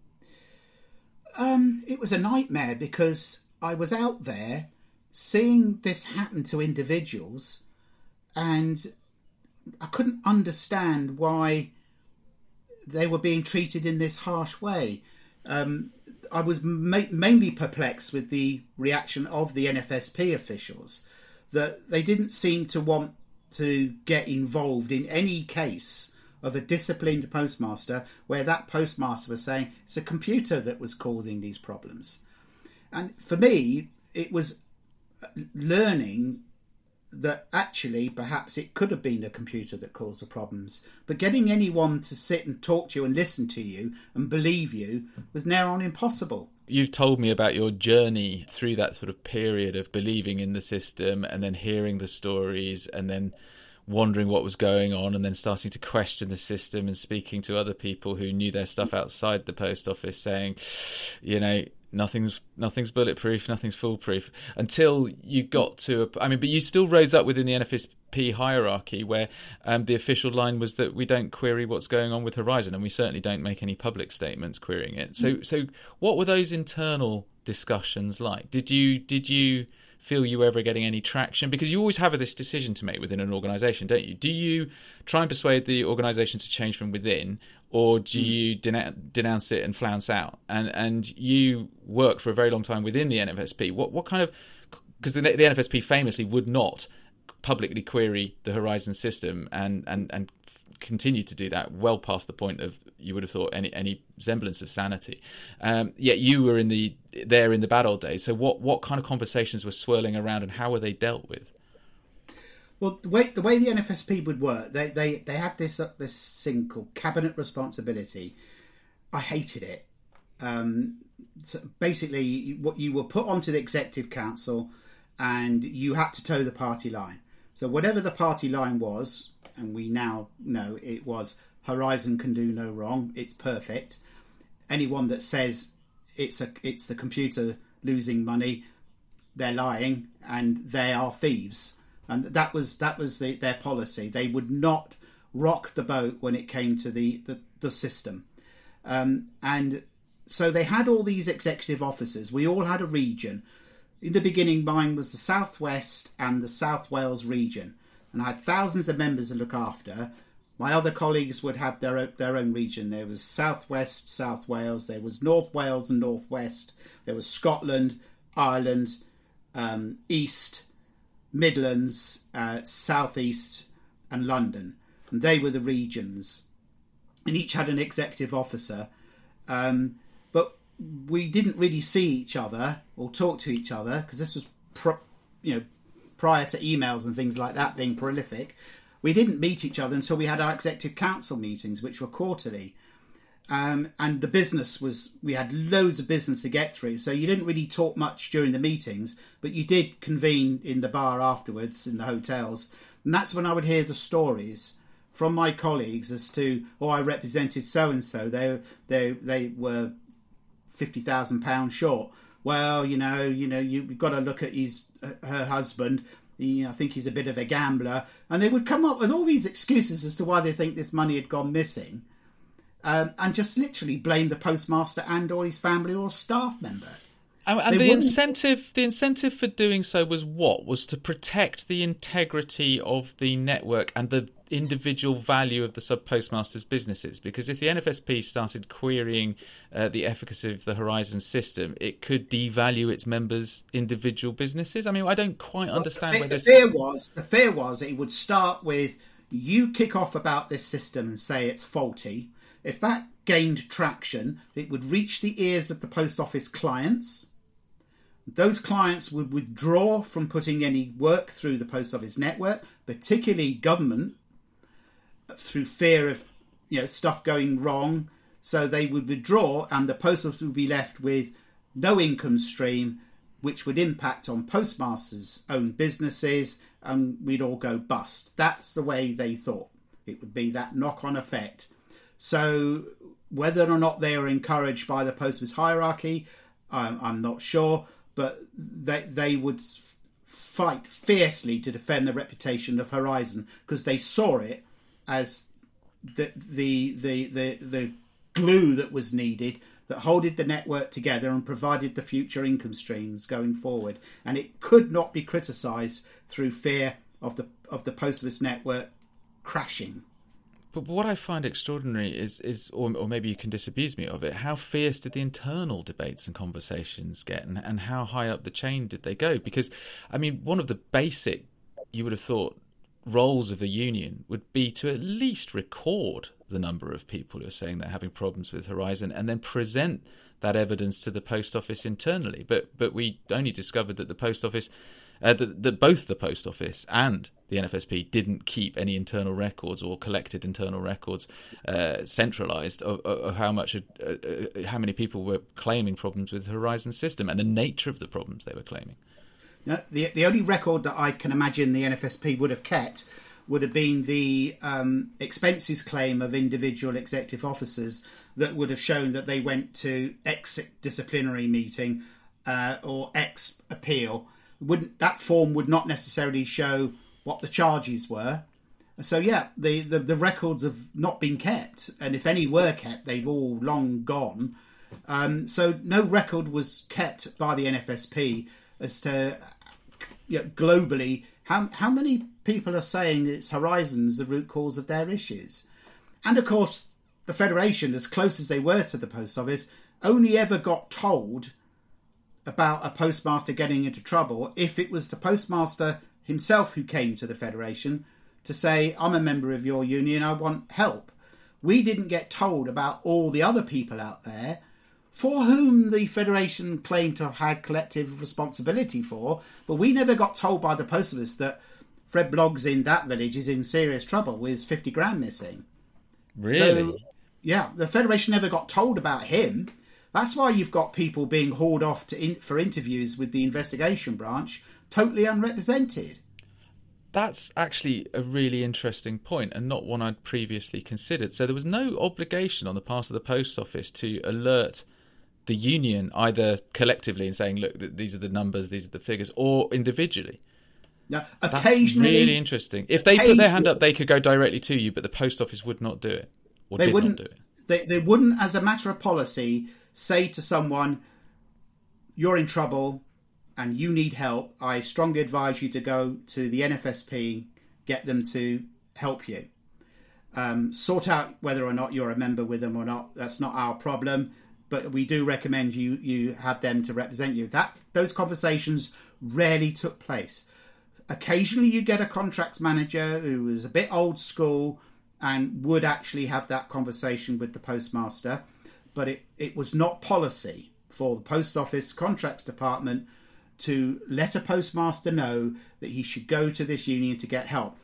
It was a nightmare because I was out there seeing this happen to individuals and I couldn't understand why they were being treated in this harsh way. I was mainly perplexed with the reaction of the NFSP officials, that they didn't seem to want to get involved in any case of a disciplined postmaster where that postmaster was saying it's a computer that was causing these problems. And for me, it was learning that actually perhaps it could have been a computer that caused the problems. But getting anyone to sit and talk to you and listen to you and believe you was near on impossible. You've told me about your journey through that sort of period of believing in the system and then hearing the stories and then wondering what was going on and then starting to question the system and speaking to other people who knew their stuff outside the post office saying, nothing's bulletproof, nothing's foolproof, until you got to but you still rose up within the NFSP hierarchy, where the official line was that we don't query what's going on with Horizon, and we certainly don't make any public statements querying it. So what were those internal discussions like? Did you feel you were ever getting any traction? Because you always have this decision to make within an organisation, don't you? Do you try and persuade the organisation to change from within, or do you denounce it and flounce out? And you worked for a very long time within the NFSP. What kind of... Because the NFSP famously would not publicly query the Horizon system and continue to do that well past the point of, you would have thought, any semblance of sanity. Yet you were there in the bad old days. So what kind of conversations were swirling around, and how were they dealt with? Well, the way the NFSP would work, they had this thing called cabinet responsibility. I hated it. So basically, what you were put onto the executive council, and you had to toe the party line. So whatever the party line was, and we now know it was Horizon can do no wrong, it's perfect. Anyone that says it's the computer losing money, they're lying and they are thieves. And that was their policy. They would not rock the boat when it came to the system. And so they had all these executive officers. We all had a region. In the beginning, mine was the South West and the South Wales region. And I had thousands of members to look after. My other colleagues would have their own region. There was South West, South Wales. There was North Wales and North West. There was Scotland, Ireland, East, Midlands, South East and London. And they were the regions. And each had an executive officer. But we didn't really see each other or talk to each other, because this was prior to emails and things like that being prolific. We didn't meet each other until we had our executive council meetings, which were quarterly. And the business we had loads of business to get through. So you didn't really talk much during the meetings, but you did convene in the bar afterwards, in the hotels. And that's when I would hear the stories from my colleagues as to, I represented so-and-so. They were £50,000 short. Well, you've got to look at her husband. I think he's a bit of a gambler. And they would come up with all these excuses as to why they think this money had gone missing. And just literally blame the postmaster and or his family or staff member. And the incentive for doing so was what? Was to protect the integrity of the network and the individual value of the sub-postmasters' businesses. Because if the NFSP started querying the efficacy of the Horizon system, it could devalue its members' individual businesses. I don't quite understand where this... The fear was it would start with, you kick off about this system and say it's faulty. If that gained traction, it would reach the ears of the post office clients. Those clients would withdraw from putting any work through the post office network, particularly government, through fear of stuff going wrong. So they would withdraw, and the post office would be left with no income stream, which would impact on postmasters' own businesses, and we'd all go bust. That's the way they thought. It would be that knock-on effect. So whether or not they were encouraged by the post office hierarchy, I'm not sure. But they would fight fiercely to defend the reputation of Horizon, because they saw it as the glue that was needed, that holded the network together and provided the future income streams going forward. And it could not be criticised through fear of the post office network crashing. But what I find extraordinary is or maybe you can disabuse me of it, how fierce did the internal debates and conversations get, and how high up the chain did they go? Because, one of the basic, you would have thought, roles of the union would be to at least record the number of people who are saying they're having problems with Horizon, and then present that evidence to the post office internally. But we only discovered that the post office... that both the post office and the NFSP didn't keep any internal records or collected internal records centralised of how many people were claiming problems with the Horizon system and the nature of the problems they were claiming. Now, the only record that I can imagine the NFSP would have kept would have been the expenses claim of individual executive officers that would have shown that they went to X disciplinary meeting or X appeal. That form would not necessarily show what the charges were. So yeah, the records have not been kept, and if any were kept, they've all long gone. So no record was kept by the NFSP as to globally how many people are saying it's Horizon's the root cause of their issues. And of course, the Federation, as close as they were to the Post Office, only ever got told about a postmaster getting into trouble if it was the postmaster himself who came to the Federation to say, I'm a member of your union, I want help. We didn't get told about all the other people out there for whom the Federation claimed to have had collective responsibility for, but we never got told by the Post Office that Fred Bloggs in that village is in serious trouble with 50 grand missing. Really? So, yeah, the Federation never got told about him. That's why you've got people being hauled off for interviews with the investigation branch, totally unrepresented. That's actually a really interesting point and not one I'd previously considered. So there was no obligation on the part of the Post Office to alert the union either collectively and saying, look, these are the numbers, these are the figures, or individually. Now, that's really interesting. If they put their hand up, they could go directly to you, but the Post Office would not do it, or did not do it. They wouldn't, as a matter of policy, say to someone, you're in trouble and you need help. I strongly advise you to go to the NFSP, get them to help you. Sort out whether or not you're a member with them or not. That's not our problem. But we do recommend you have them to represent you. Those conversations rarely took place. Occasionally you get a contracts manager who was a bit old school and would actually have that conversation with the postmaster. But it was not policy for the Post Office Contracts Department to let a postmaster know that he should go to this union to get help.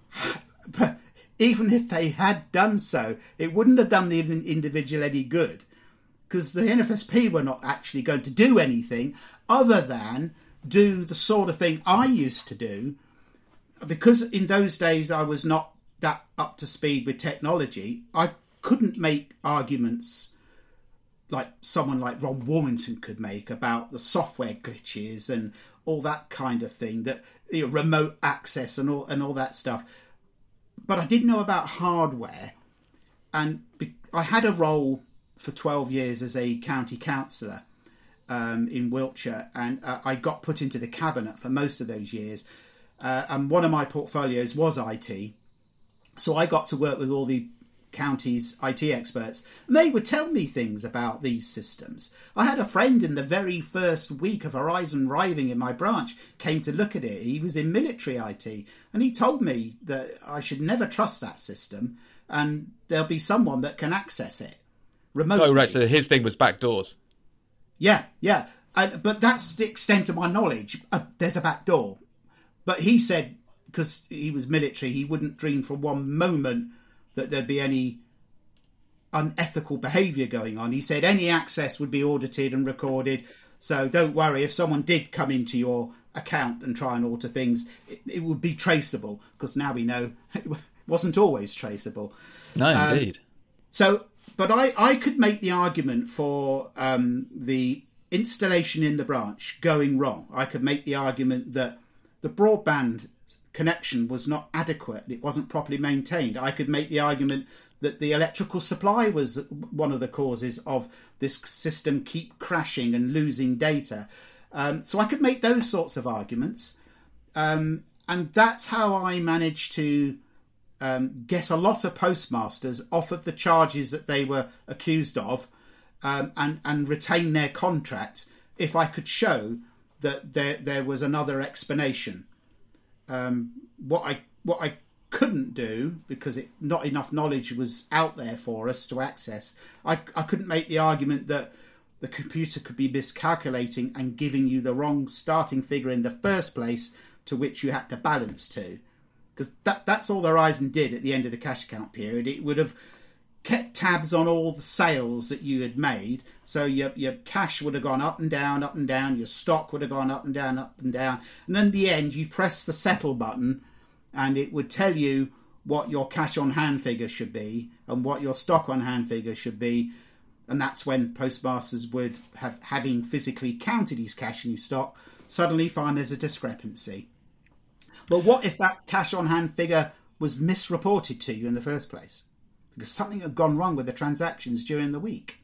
But even if they had done so, it wouldn't have done the individual any good, because the NFSP were not actually going to do anything other than do the sort of thing I used to do. Because in those days I was not that up to speed with technology, I couldn't make arguments like someone like Ron Warmington could make about the software glitches and all that kind of thing, that remote access and all that stuff. But I didn't know about hardware, and I had a role for 12 years as a county councillor in Wiltshire, and I got put into the cabinet for most of those years, and one of my portfolios was IT, so I got to work with all the county's IT experts, and they would tell me things about these systems. I had a friend in the very first week of Horizon arriving in my branch came to look at it. He was in military IT, and he told me that I should never trust that system, and there'll be someone that can access it remotely. Oh, right, so his thing was backdoors. Yeah. But that's the extent of my knowledge. There's a back door. But he said, because he was military, he wouldn't dream for one moment that there'd be any unethical behaviour going on. He said any access would be audited and recorded. So don't worry, if someone did come into your account and try and alter things, it would be traceable, because now we know it wasn't always traceable. No, indeed. But I could make the argument for the installation in the branch going wrong. I could make the argument that the broadband connection was not adequate. It wasn't properly maintained. I could make the argument that the electrical supply was one of the causes of this system keep crashing and losing data. So I could make those sorts of arguments. And that's how I managed to get a lot of postmasters off of the charges that they were accused of, and retain their contract if I could show that there was another explanation. What I couldn't do, because not enough knowledge was out there for us to access, I couldn't make the argument that the computer could be miscalculating and giving you the wrong starting figure in the first place to which you had to balance to. Because that's all the Horizon did at the end of the cash account period. It would have kept tabs on all the sales that you had made. So your cash would have gone up and down, up and down. Your stock would have gone up and down, up and down. And in the end, you press the settle button and it would tell you what your cash on hand figure should be and what your stock on hand figure should be. And that's when postmasters would having physically counted his cash and his stock, suddenly find there's a discrepancy. But what if that cash on hand figure was misreported to you in the first place? Because something had gone wrong with the transactions during the week.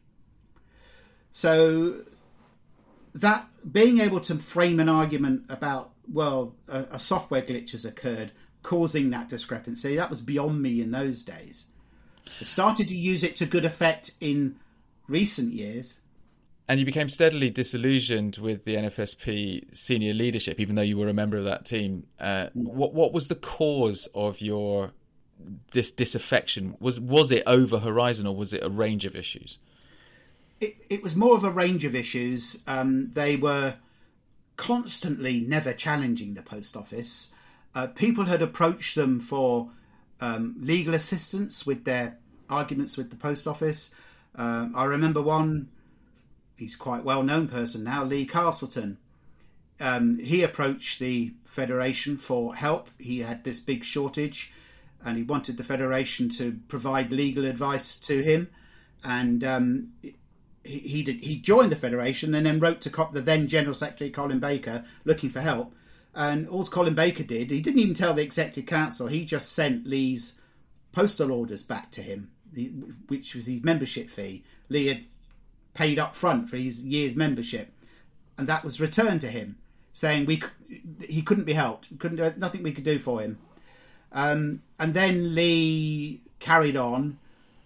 So that being able to frame an argument about, well, a software glitch has occurred causing that discrepancy, that was beyond me in those days. I started to use it to good effect in recent years. And you became steadily disillusioned with the NFSP senior leadership, even though you were a member of that team. What was the cause of your disaffection? Was it over Horizon, or was it a range of issues? It was more of a range of issues. They were constantly never challenging the post office. People had approached them for legal assistance with their arguments with the post office. I remember one, he's quite well-known person now, Lee Castleton. He approached the Federation for help. He had this big shortage and he wanted the Federation to provide legal advice to him. And he joined the Federation and then wrote to the then General Secretary Colin Baker looking for help. And all Colin Baker did, he didn't even tell the Executive Council, he just sent Lee's postal orders back to him, which was his membership fee. Lee had paid up front for his year's membership, and that was returned to him, saying he couldn't be helped, nothing we could do for him. And then Lee carried on.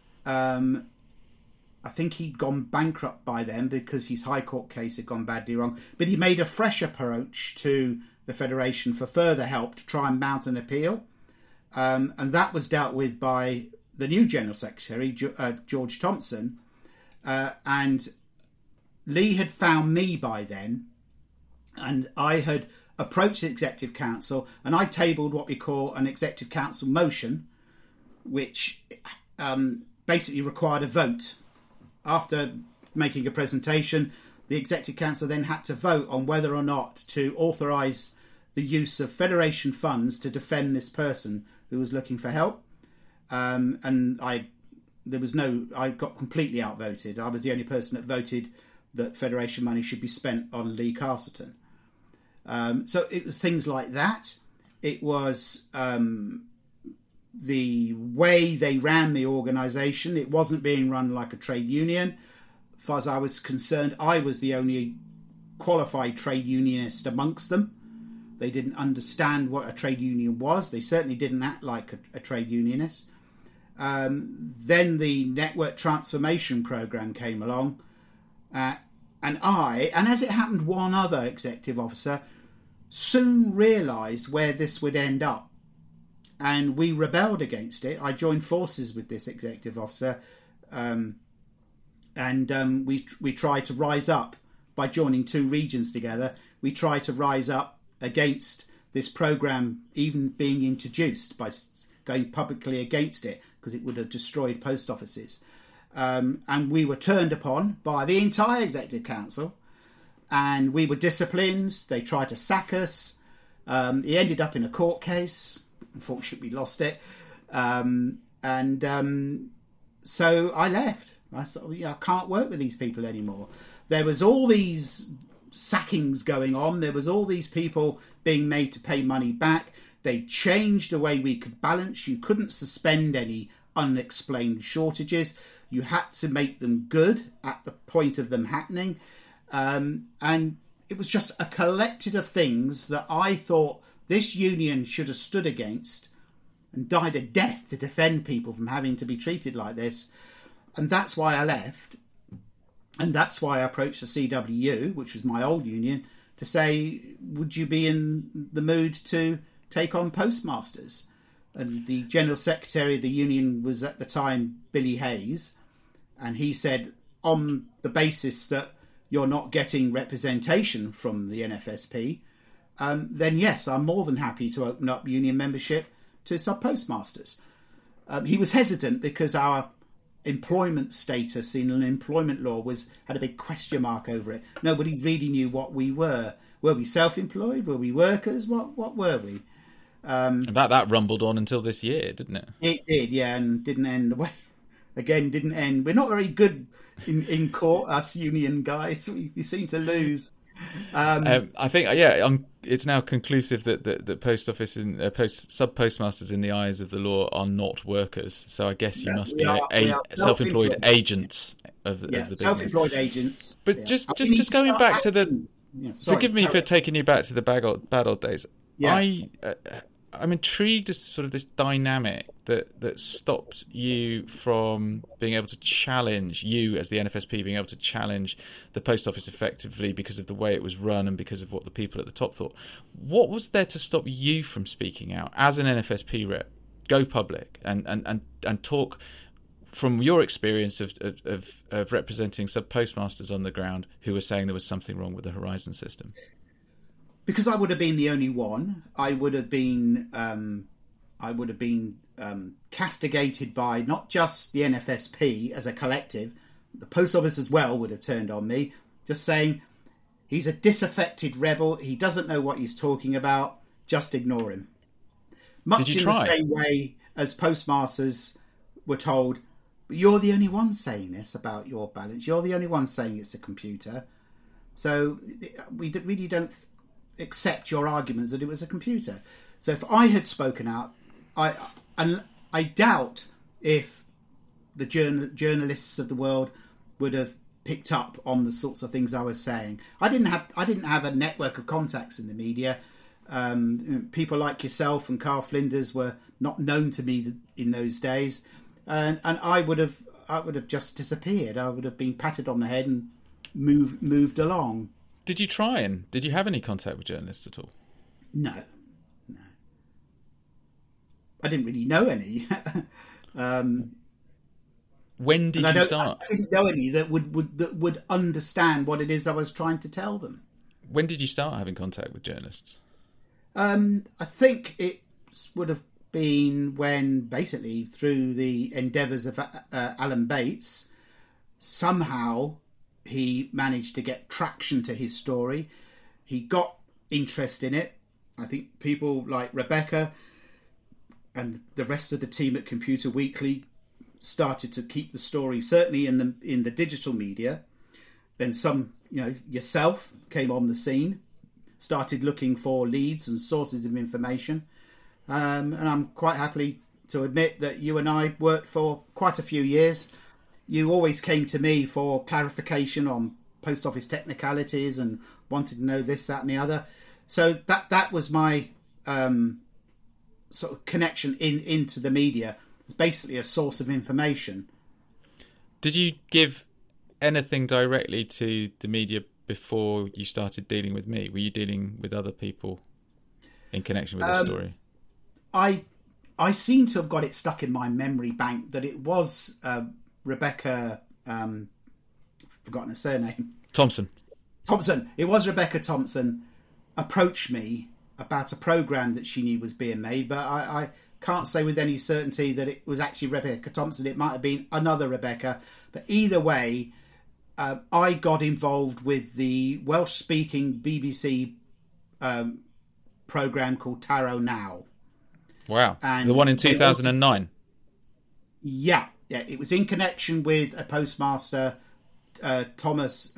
I think he'd gone bankrupt by then because his High Court case had gone badly wrong. But he made a fresh approach to the Federation for further help to try and mount an appeal. And that was dealt with by the new General Secretary, George Thompson. And Lee had found me by then. And I had approached the Executive Council and I tabled what we call an Executive Council motion, which basically required a vote. After making a presentation, the Executive Council then had to vote on whether or not to authorise the use of Federation funds to defend this person who was looking for help. And I got completely outvoted. I was the only person that voted that Federation money should be spent on Lee Castleton. So it was things like that. It was the way they ran the organisation. It wasn't being run like a trade union. As far as I was concerned, I was the only qualified trade unionist amongst them. They didn't understand what a trade union was. They certainly didn't act like a trade unionist. Then the network transformation programme came along. And as it happened, one other executive officer soon realised where this would end up. And we rebelled against it. I joined forces with this executive officer. And we tried to rise up by joining two regions together. We tried to rise up against this programme even being introduced by going publicly against it because it would have destroyed post offices. And we were turned upon by the entire Executive Council and we were disciplined. They tried to sack us. It ended up in a court case. Unfortunately, we lost it. So I left. I thought, I can't work with these people anymore. There was all these sackings going on. There was all these people being made to pay money back. They changed the way we could balance. You couldn't suspend any unexplained shortages. You had to make them good at the point of them happening. And it was just a collective of things that I thought this union should have stood against and died a death to defend people from having to be treated like this. And that's why I left. And that's why I approached the CWU, which was my old union, to say, would you be in the mood to take on postmasters? And the General Secretary of the union was at the time Billy Hayes. And he said, on the basis that you're not getting representation from the NFSP, then yes, I'm more than happy to open up union membership to sub-postmasters. He was hesitant because our employment status in an employment law had a big question mark over it. Nobody really knew what we were. Were we self-employed? Were we workers? What were we? And that rumbled on until this year, didn't it? It did, yeah, and didn't end the way. Again, didn't end. We're not very good in court, us union guys. We seem to lose. I think, it's now conclusive that the post office and sub postmasters in the eyes of the law are not workers. So I guess you must be self-employed agents of the business. Self-employed agents. But just going back to the. Forgive me for taking you back to the bad old days. Yeah. I'm intrigued as to sort of this dynamic that stops you from being able to challenge, you as the NFSP being able to challenge the post office effectively because of the way it was run and because of what the people at the top thought. What was there to stop you from speaking out as an NFSP rep, go public and talk from your experience of representing sub-postmasters on the ground who were saying there was something wrong with the Horizon system? Because I would have been the only one, I would have been castigated by not just the NFSP as a collective, the post office as well would have turned on me, just saying he's a disaffected rebel. He doesn't know what he's talking about. Just ignore him. Much in the same way as postmasters were told, but you're the only one saying this about your balance. You're the only one saying it's a computer. So we really don't accept your arguments that it was a computer. So if I had spoken out, I doubt if the journalists of the world would have picked up on the sorts of things I was saying. I didn't have a network of contacts in the media. People like yourself and Carl Flinders were not known to me in those days, and I would have just disappeared. I would have been patted on the head and moved along. Did you have any contact with journalists at all? No. I didn't really know any. When did you start? I didn't know any that would understand what it is I was trying to tell them. When did you start having contact with journalists? I think it would have been when, basically, through the endeavours of Alan Bates, somehow he managed to get traction to his story. He got interest in it. I think people like Rebecca and the rest of the team at Computer Weekly started to keep the story, certainly in the digital media. Then yourself came on the scene, started looking for leads and sources of information. And I'm quite happy to admit that you and I worked for quite a few years. You always came to me for clarification on post office technicalities and wanted to know this, that and the other. So that was my sort of connection into the media. It's basically a source of information. Did you give anything directly to the media before you started dealing with me? Were you dealing with other people in connection with this story? I seem to have got it stuck in my memory bank that it was Rebecca, forgotten her surname. Thompson. It was Rebecca Thompson approached me about a programme that she knew was being made, but I can't say with any certainty that it was actually Rebecca Thompson. It might have been another Rebecca. But either way, I got involved with the Welsh-speaking BBC programme called Taro Now. Wow. And the one in 2009? Yeah, it was in connection with a postmaster, Thomas...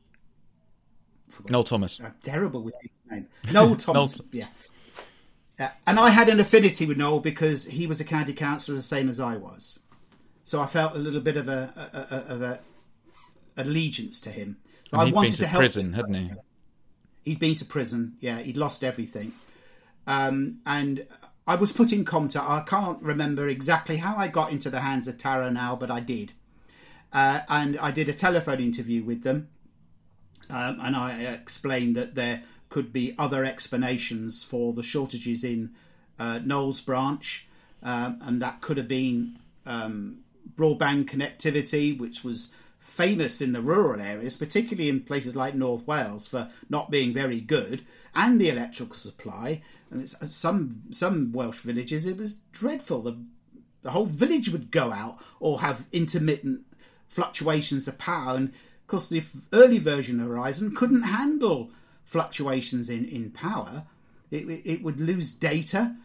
Noel Thomas. I'm terrible with his name. Noel Thomas, yeah. And I had an affinity with Noel because he was a county councillor the same as I was. So I felt a little bit of a allegiance to him. And I wanted to help prison, hadn't he? He'd been to prison, yeah. He'd lost everything. And I was put in contact. I can't remember exactly how I got into the hands of Taro Now, but I did. And I did a telephone interview with them. And I explained that there could be other explanations for the shortages in Noel's branch. And that could have been broadband connectivity, which was famous in the rural areas, particularly in places like North Wales, for not being very good, and the electrical supply. And some Welsh villages, it was dreadful. The whole village would go out or have intermittent fluctuations of power. And of course, the early version of Horizon couldn't handle fluctuations in power. It would lose data,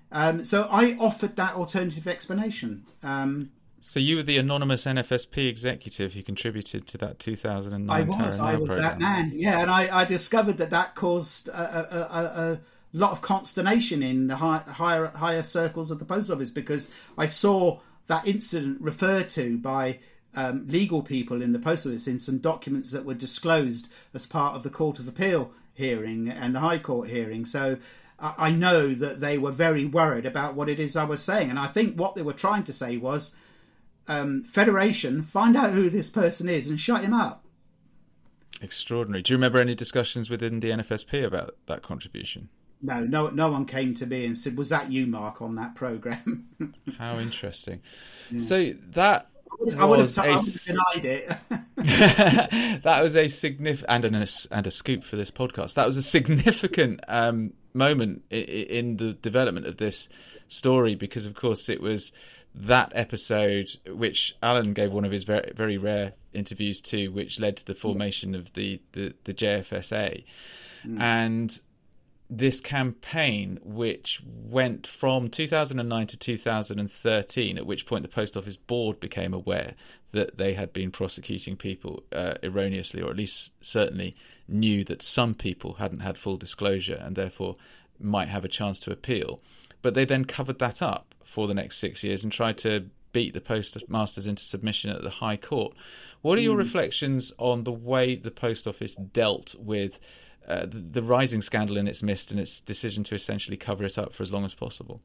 So I offered that alternative explanation. So you were the anonymous NFSP executive who contributed to that 2009 I was that man. Yeah, and I discovered that caused a lot of consternation in the higher circles of the post office, because I saw that incident referred to by legal people in the post office in some documents that were disclosed as part of the Court of Appeal hearing and the High Court hearing. So I know that they were very worried about what it is I was saying. And I think what they were trying to say was, Federation, find out who this person is and shut him up. Extraordinary. Do you remember any discussions within the NFSP about that contribution? No one came to me and said, was that you, Mark, on that programme? How interesting. Yeah. So that I would have denied it. That was a significant, and a scoop for this podcast. That was a significant moment in the development of this story, because of course it was that episode which Alan gave one of his very, very rare interviews to, which led to the formation of the JFSA. And this campaign, which went from 2009 to 2013, at which point the Post Office Board became aware that they had been prosecuting people erroneously, or at least certainly knew that some people hadn't had full disclosure and therefore might have a chance to appeal. But they then covered that up for the next 6 years and tried to beat the postmasters into submission at the High Court. What are your reflections on the way the Post Office dealt with the rising scandal in its midst and its decision to essentially cover it up for as long as possible?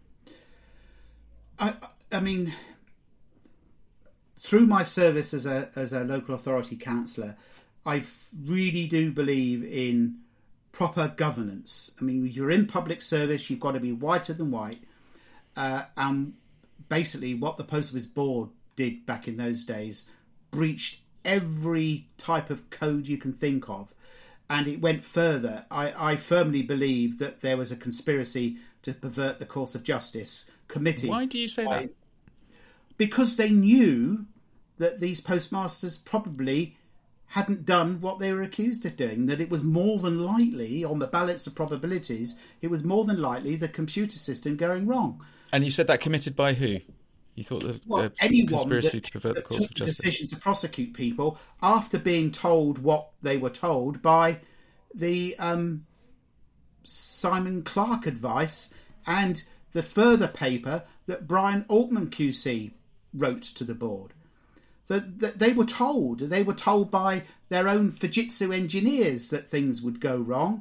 I mean, through my service as a local authority councillor, I really do believe in proper governance. I mean, you're in public service, you've got to be whiter than white. And basically what the Post Office Board did back in those days breached every type of code you can think of. And it went further. I firmly believe that there was a conspiracy to pervert the course of justice committed. Why do you say that? Because they knew that these postmasters probably hadn't done what they were accused of doing, that it was more than likely, on the balance of probabilities, it was more than likely the computer system going wrong. And you said that committed by who? You thought the conspiracy to pervert the course of justice? The decision to prosecute people after being told what they were told by the Simon Clarke advice and the further paper that Brian Altman QC wrote to the board. So they were told by their own Fujitsu engineers that things would go wrong.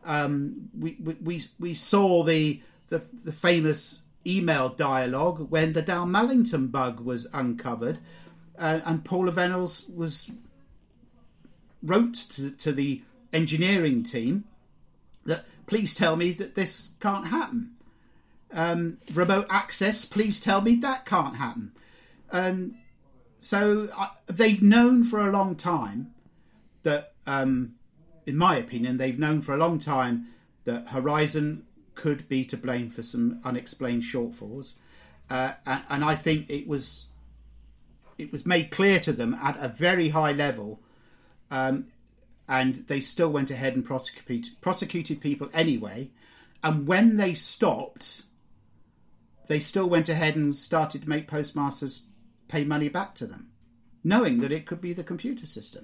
We saw the famous email dialogue when the Dal Mallington bug was uncovered, and Paula Venables wrote to the engineering team that please tell me that this can't happen. Remote access, please tell me that can't happen. And so they've known for a long time that, in my opinion, they've known for a long time that Horizon could be to blame for some unexplained shortfalls, and I think it was made clear to them at a very high level, and they still went ahead and prosecuted people anyway. And when they stopped, they still went ahead and started to make postmasters pay money back to them, knowing that it could be the computer system.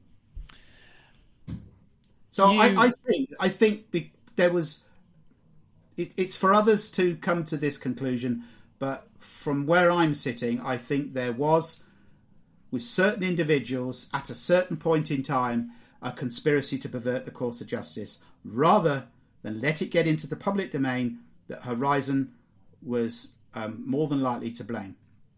So I think there was. It's for others to come to this conclusion, but from where I'm sitting, I think there was, with certain individuals at a certain point in time, a conspiracy to pervert the course of justice, rather than let it get into the public domain that Horizon was more than likely to blame.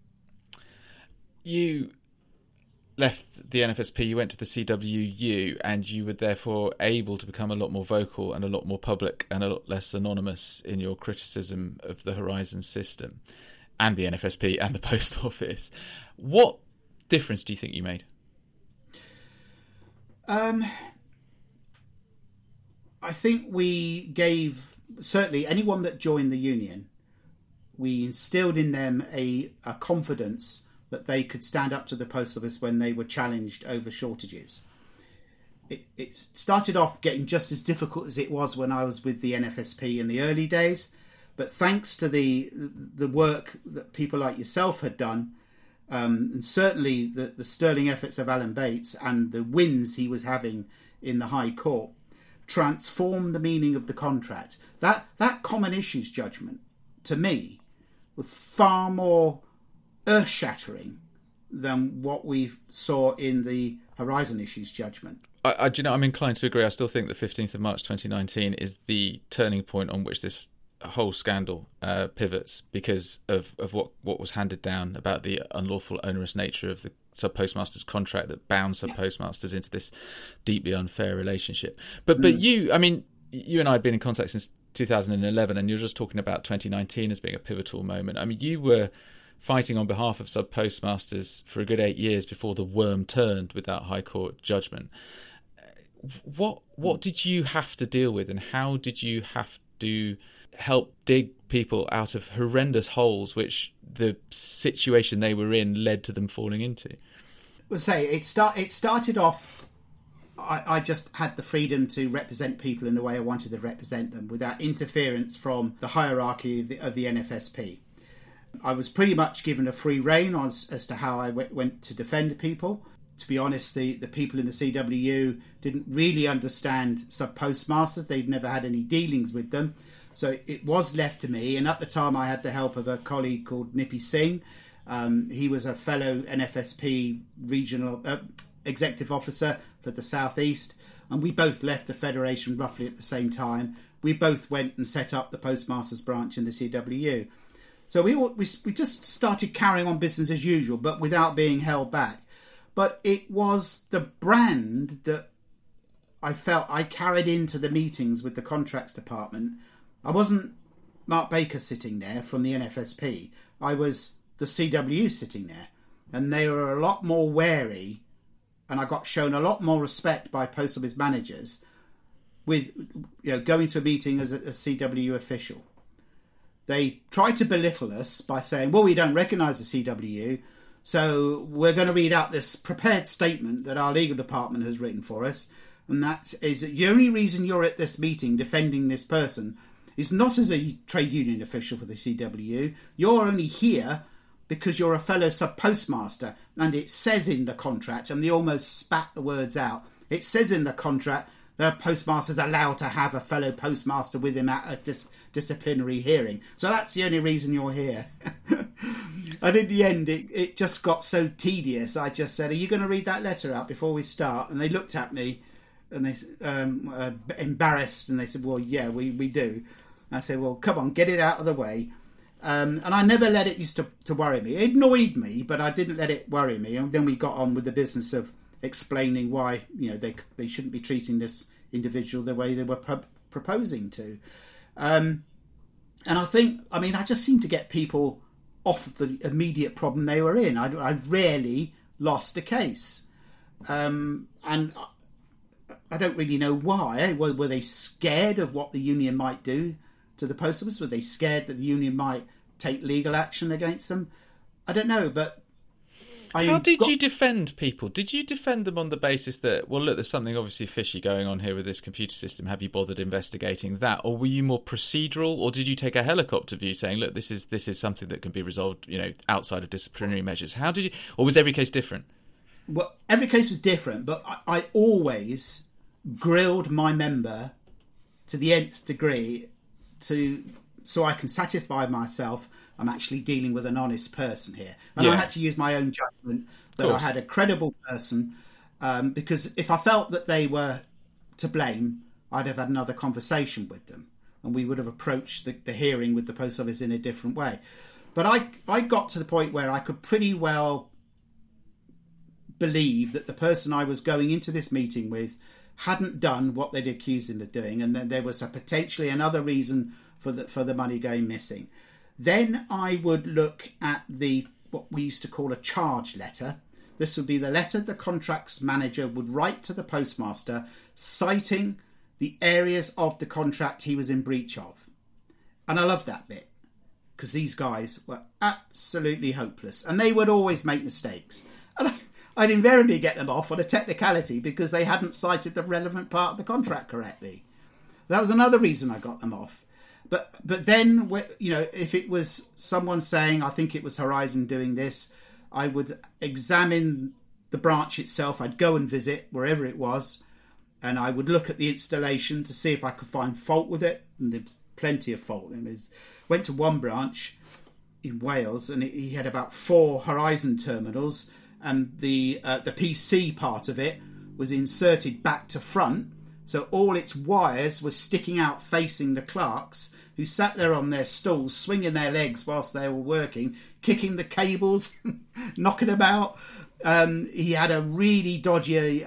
You left the NFSP, you went to the CWU, and you were therefore able to become a lot more vocal and a lot more public and a lot less anonymous in your criticism of the Horizon system and the NFSP and the Post Office. What difference do you think you made? I think we gave, certainly anyone that joined the union, we instilled in them a confidence that they could stand up to the Post Office when they were challenged over shortages. It started off getting just as difficult as it was when I was with the NFSP in the early days, But thanks to the work that people like yourself had done, and certainly the sterling efforts of Alan Bates and the wins he was having in the High Court, transformed the meaning of the contract. That common issues judgment, to me, was far more earth-shattering than what we saw in the Horizon Issues judgment. I'm inclined to agree. I still think the 15th of March 2019 is the turning point on which this whole scandal pivots, because of what was handed down about the unlawful onerous nature of the sub-postmaster's contract that bound sub-postmasters into this deeply unfair relationship. But you and I have been in contact since 2011, and you're just talking about 2019 as being a pivotal moment. I mean, you were fighting on behalf of sub-postmasters for a good 8 years before the worm turned with that High Court judgment. What did you have to deal with, and how did you have to help dig people out of horrendous holes which the situation they were in led to them falling into? Well, it started off, I just had the freedom to represent people in the way I wanted to represent them without interference from the hierarchy of the NFSP. I was pretty much given a free rein as to how I went to defend people. To be honest, the people in the CWU didn't really understand sub-postmasters. They'd never had any dealings with them. So it was left to me. And at the time, I had the help of a colleague called Nippy Singh. He was a fellow NFSP regional executive officer for the South East. And we both left the Federation roughly at the same time. We both went and set up the Postmasters branch in the CWU. So we just started carrying on business as usual, but without being held back. But it was the brand that I felt I carried into the meetings with the contracts department. I wasn't Mark Baker sitting there from the NFSP. I was the CWU sitting there. And they were a lot more wary, and I got shown a lot more respect by post office managers with going to a meeting as a CWU official. They tried to belittle us by saying, well, we don't recognise the CWU, so we're going to read out this prepared statement that our legal department has written for us, and that is that the only reason you're at this meeting defending this person is not as a trade union official for the CWU. You're only here because you're a fellow sub-postmaster, and it says in the contract, and they almost spat the words out, it says in the contract that a postmaster's allowed to have a fellow postmaster with him at a disciplinary hearing. So that's the only reason you're here. And in the end, it just got so tedious. I just said, are you going to read that letter out before we start? And they looked at me and they embarrassed, and they said, well, yeah, we do. And I said, well, come on, get it out of the way. And I never let it used to worry me. It annoyed me, but I didn't let it worry me. And then we got on with the business of explaining why they shouldn't be treating this individual the way they were proposing to. And I just seemed to get people off of the immediate problem they were in. I rarely lost a case. And I don't really know why. Were they scared of what the union might do to the post office? Were they scared that the union might take legal action against them? I don't know, but... How did you defend people? Did you defend them on the basis that, well, look, there's something obviously fishy going on here with this computer system. Have you bothered investigating that? Or were you more procedural? Or did you take a helicopter view saying, look, this is something that can be resolved, outside of disciplinary measures? How did you... Or was every case different? Well, every case was different, but I always grilled my member to the nth degree so I can satisfy myself I'm actually dealing with an honest person here. And I had to use my own judgment that I had a credible person, because if I felt that they were to blame, I'd have had another conversation with them and we would have approached the hearing with the post office in a different way. But I got to the point where I could pretty well believe that the person I was going into this meeting with hadn't done what they'd accused him of doing, and that there was potentially another reason for the money going missing. Then I would look at what we used to call a charge letter. This would be the letter the contracts manager would write to the postmaster citing the areas of the contract he was in breach of. And I love that bit because these guys were absolutely hopeless and they would always make mistakes. And I'd invariably get them off on a technicality because they hadn't cited the relevant part of the contract correctly. That was another reason I got them off. But then, if it was someone saying, I think it was Horizon doing this, I would examine the branch itself. I'd go and visit wherever it was, and I would look at the installation to see if I could find fault with it. And there's plenty of fault. Went to one branch in Wales, and he had about 4 Horizon terminals, and the PC part of it was inserted back to front, so all its wires were sticking out facing the clerks, who sat there on their stools, swinging their legs whilst they were working, kicking the cables, knocking about. He had a really dodgy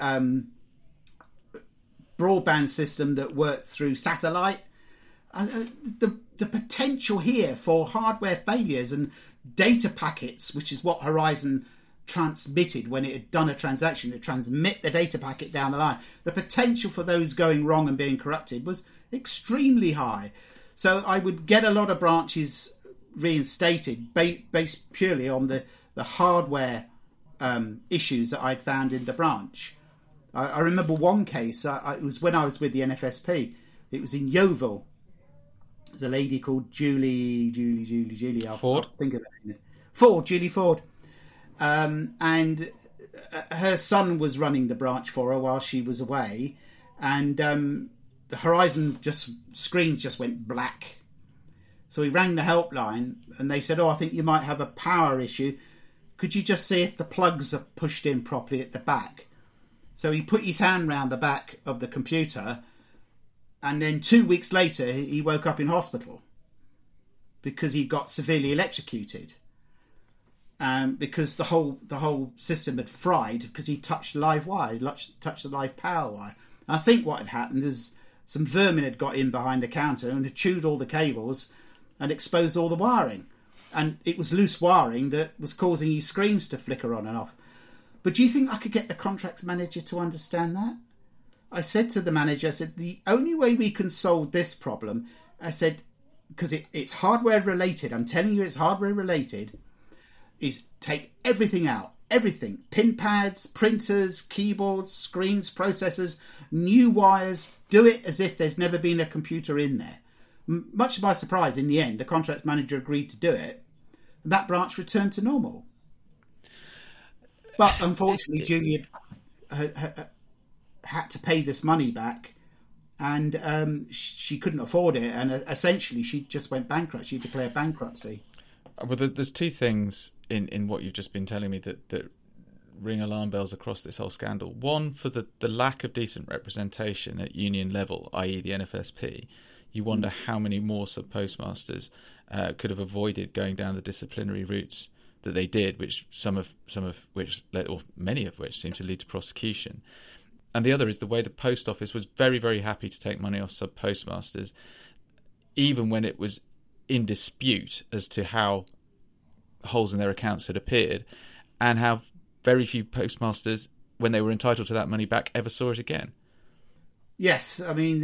broadband system that worked through satellite. The potential here for hardware failures and data packets, which is what Horizon transmitted when it had done a transaction, to transmit the data packet down the line. The potential for those going wrong and being corrupted was extremely high. So I would get a lot of branches reinstated based purely on the hardware issues that I'd found in the branch. I remember one case, it was when I was with the NFSP. It was in Yeovil. There's a lady called Julie Ford. I'll think of it. Julie Ford. And her son was running the branch for her while she was away, and the Horizon screens just went black. So he rang the helpline, and they said, I think you might have a power issue. Could you just see if the plugs are pushed in properly at the back? So he put his hand round the back of the computer, and then 2 weeks later he woke up in hospital because he got severely electrocuted. Because the whole system had fried because he touched live wire, touched the live power wire. And I think what had happened is some vermin had got in behind the counter and had chewed all the cables and exposed all the wiring. And it was loose wiring that was causing his screens to flicker on and off. But do you think I could get the contracts manager to understand that? I said to the manager, I said, the only way we can solve this problem, I said, because it's hardware related, I'm telling you it's hardware related, is take everything out. Everything. Pin pads, printers, keyboards, screens, processors, new wires. Do it as if there's never been a computer in there. Much to my surprise, in the end, the contracts manager agreed to do it. And that branch returned to normal. But unfortunately, Julie had to pay this money back, and she couldn't afford it. And essentially, she just went bankrupt. She declared bankruptcy. Well, there's 2 things in what you've just been telling me that ring alarm bells across this whole scandal. One, for the lack of decent representation at union level, i.e. the NFSP. You wonder how many more sub-postmasters could have avoided going down the disciplinary routes that they did, which some of which, or many of which, seem to lead to prosecution. And the other is the way the post office was very, very happy to take money off sub-postmasters, even when it was in dispute as to how holes in their accounts had appeared, and how very few postmasters, when they were entitled to that money back, ever saw it again. Yes, I mean,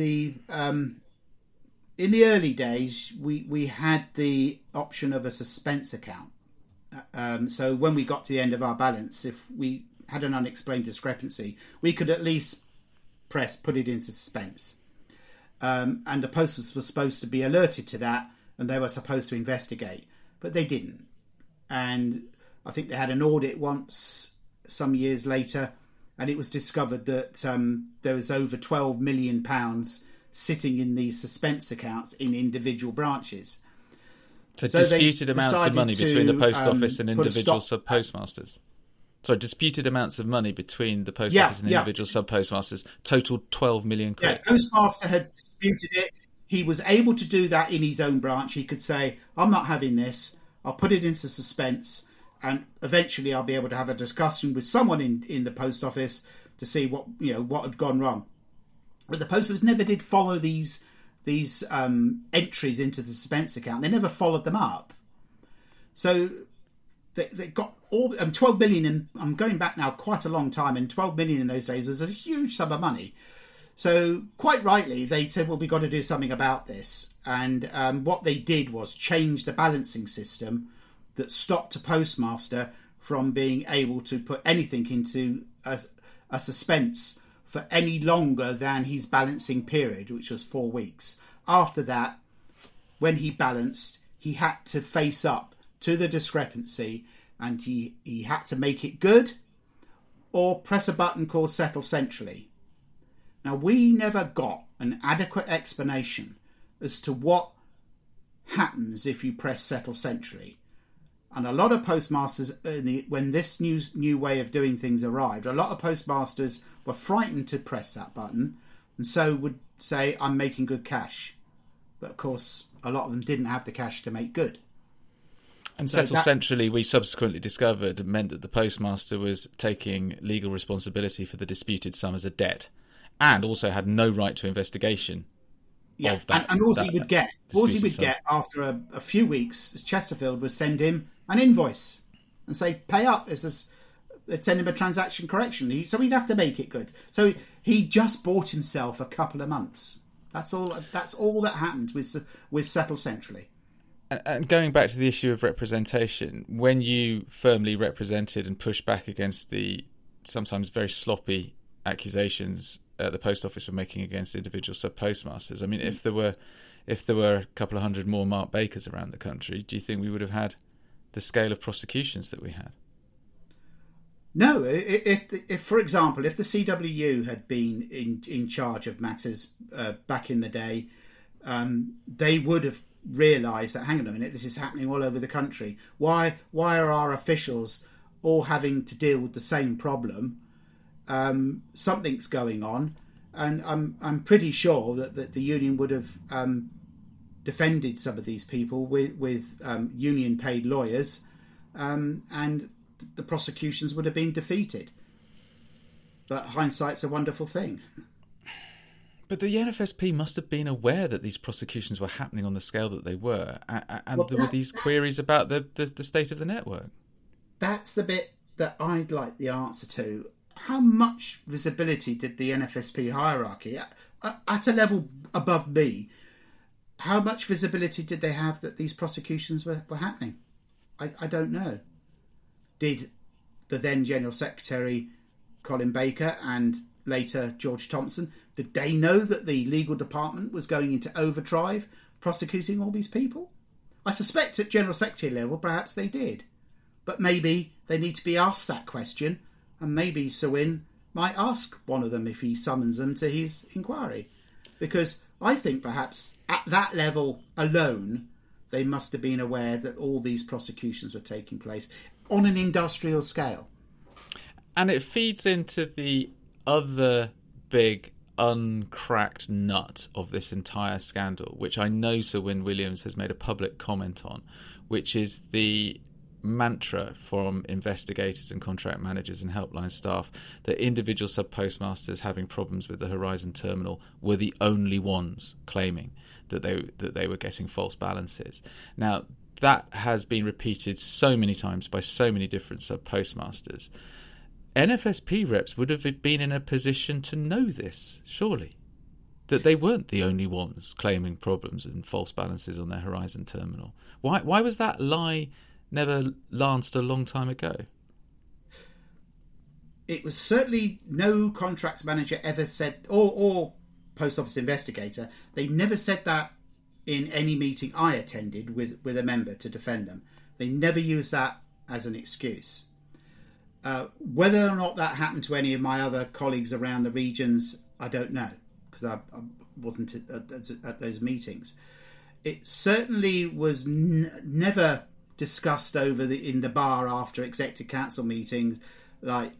in the early days, we had the option of a suspense account. So when we got to the end of our balance, if we had an unexplained discrepancy, we could at least put it into suspense. And the post was supposed to be alerted to that, and they were supposed to investigate, but they didn't. And I think they had an audit once, some years later, and it was discovered that there was over £12 million sitting in these suspense accounts in individual branches. So disputed amounts of money between the post office and individual sub-postmasters. Sorry, disputed amounts of money between the post office and individual sub-postmasters totaled 12 million quid. Yeah, postmaster had disputed it. He was able to do that in his own branch. He could say, I'm not having this. I'll put it into suspense, and eventually I'll be able to have a discussion with someone in the post office to see what had gone wrong. But the post office never did follow these entries into the suspense account. They never followed them up. So they got all 12 million, and I'm going back now quite a long time, and 12 million in those days was a huge sum of money. So quite rightly, they said, well, we've got to do something about this. And what they did was change the balancing system that stopped a postmaster from being able to put anything into a suspense for any longer than his balancing period, which was 4 weeks. After that, when he balanced, he had to face up to the discrepancy, and he had to make it good or press a button called settle centrally. Now, we never got an adequate explanation as to what happens if you press settle centrally. And a lot of postmasters, when this new way of doing things arrived, a lot of postmasters were frightened to press that button, and so would say, I'm making good cash. But of course, a lot of them didn't have the cash to make good. And settle centrally, we subsequently discovered, meant that the postmaster was taking legal responsibility for the disputed sum as a debt, and also had no right to investigation. Yeah, of that, and all he would get after a few weeks, Chesterfield would send him an invoice and say, pay up. They'd send him a transaction correction. So he'd have to make it good. So he just bought himself a couple of months. That's all that happened with settle centrally. And going back to the issue of representation, when you firmly represented and pushed back against the sometimes very sloppy accusations the post office were making against individual sub-postmasters, I mean, if there were a couple of hundred more Mark Bakers around the country, do you think we would have had the scale of prosecutions that we had? No. If for example, if the CWU had been in charge of matters back in the day, they would have realised that, hang on a minute, this is happening all over the country. Why are our officials all having to deal with the same problem? Something's going on, and I'm pretty sure that the union would have defended some of these people with union paid lawyers, and the prosecutions would have been defeated. But hindsight's a wonderful thing. But the NFSP must have been aware that these prosecutions were happening on the scale that they were, and there were these queries about the state of the network. That's the bit that I'd like the answer to. How much visibility did the NFSP hierarchy, at a level above me, how much visibility did they have that these prosecutions were happening? I don't know. Did the then General Secretary, Colin Baker, and later George Thompson, did they know that the legal department was going into overdrive prosecuting all these people? I suspect at General Secretary level perhaps they did. But maybe they need to be asked that question, and maybe Sir Win might ask one of them if he summons them to his inquiry. Because I think perhaps at that level alone, they must have been aware that all these prosecutions were taking place on an industrial scale. And it feeds into the other big uncracked nut of this entire scandal, which I know Sir Win Williams has made a public comment on, which is the mantra from investigators and contract managers and helpline staff that individual sub-postmasters having problems with the Horizon terminal were the only ones claiming that they were getting false balances. Now, that has been repeated so many times by so many different sub-postmasters. NFSP reps would have been in a position to know this, surely, that they weren't the only ones claiming problems and false balances on their Horizon terminal. Why was that lie never lanced a long time ago? It was certainly no contracts manager ever said, or post office investigator, they never said that in any meeting I attended with a member to defend them. They never used that as an excuse. Whether or not that happened to any of my other colleagues around the regions, I don't know, because I wasn't at those meetings. It certainly was never discussed in the bar after executive council meetings, like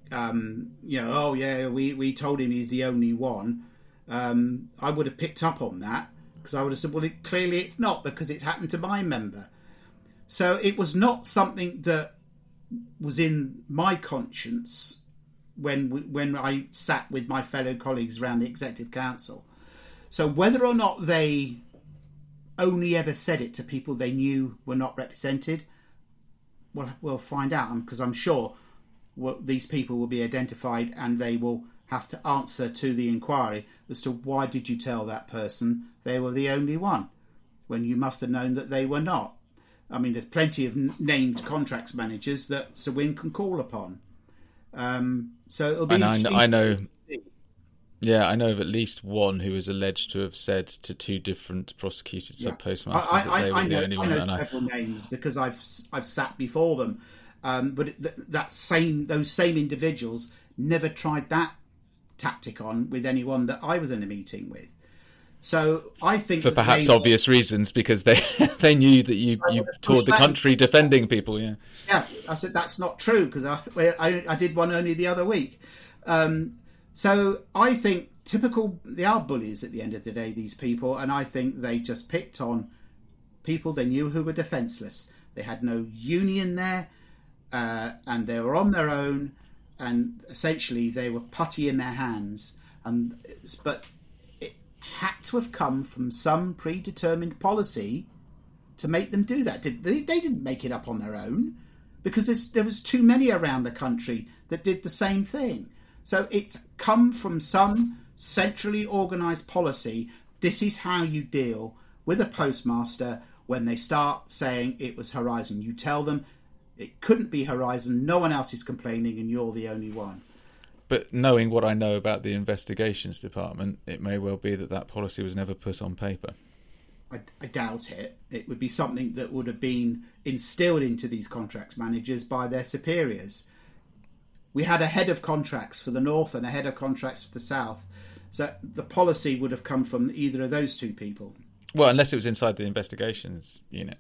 we told him he's the only one. I would have picked up on that, because I would have said, well, clearly it's not, because it's happened to my member. So it was not something that was in my conscience when I sat with my fellow colleagues around the executive council. So whether or not they only ever said it to people they knew were not represented, well, we'll find out, because I'm sure these people will be identified and they will have to answer to the inquiry as to why did you tell that person they were the only one when you must have known that they were not. I mean, there's plenty of named contracts managers that Sir Win can call upon. So it'll be interesting. Yeah, I know of at least one who was alleged to have said to two different prosecuted sub-postmasters that they were the only one. I know several names because I've sat before them, but those same individuals never tried that tactic on with anyone that I was in a meeting with. So I think for perhaps obvious reasons, because they knew that you toured the country defending people. Yeah, I said that's not true because I did one only the other week. So I think they are bullies at the end of the day, these people, and I think they just picked on people they knew who were defenceless. They had no union there, and they were on their own, and essentially they were putty in their hands. But it had to have come from some predetermined policy to make them do that. They didn't make it up on their own, because there was too many around the country that did the same thing. So it's come from some centrally organised policy. This is how you deal with a postmaster when they start saying it was Horizon. You tell them it couldn't be Horizon, no one else is complaining, and you're the only one. But knowing what I know about the investigations department, it may well be that policy was never put on paper. I doubt it. It would be something that would have been instilled into these contracts managers by their superiors. We had a head of contracts for the North and a head of contracts for the South. So the policy would have come from either of those two people. Well, unless it was inside the investigations unit.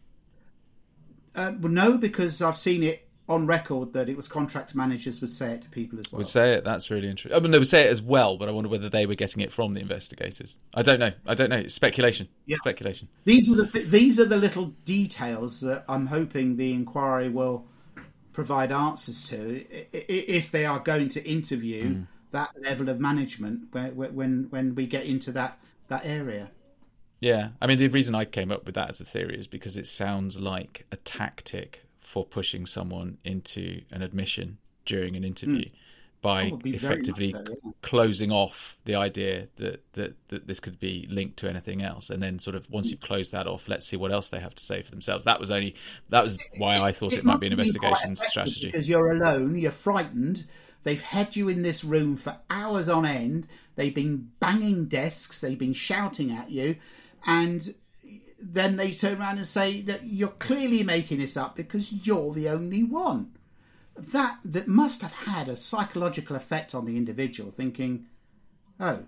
Well, no, because I've seen it on record that it was contracts managers would say it to people as well. Would say it? That's really interesting. I mean, they would say it as well, but I wonder whether they were getting it from the investigators. I don't know. It's speculation. Yeah. Speculation. These are the little details that I'm hoping the inquiry will provide answers to if they are going to interview that level of management when we get into that area. Yeah, I mean, the reason I came up with that as a theory is because it sounds like a tactic for pushing someone into an admission during an interview by effectively closing off the idea that this could be linked to anything else, and then sort of once you've closed that off, let's see what else they have to say for themselves. That was why I thought it might be an investigation strategy. Because you're alone, you're frightened. They've had you in this room for hours on end. They've been banging desks. They've been shouting at you, and then they turn around and say that you're clearly making this up because you're the only one. That must have had a psychological effect on the individual, thinking, oh,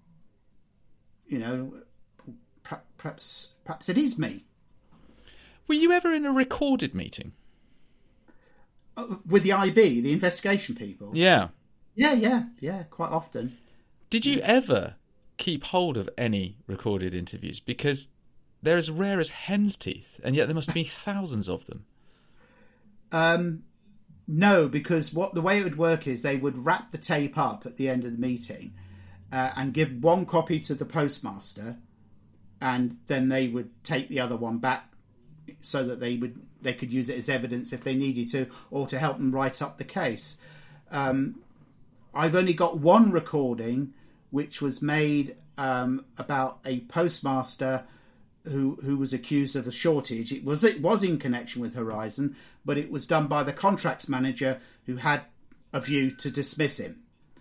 perhaps it is me. Were you ever in a recorded meeting? With the IB, the investigation people? Yeah. Yeah, quite often. Did you ever keep hold of any recorded interviews? Because they're as rare as hen's teeth, and yet there must be thousands of them. No, because the way it would work is they would wrap the tape up at the end of the meeting and give one copy to the postmaster, and then they would take the other one back so that they could use it as evidence if they needed to, or to help them write up the case. I've only got one recording which was made about a postmaster who was accused of a shortage. It was in connection with Horizon, but it was done by the contracts manager who had a view to dismiss him.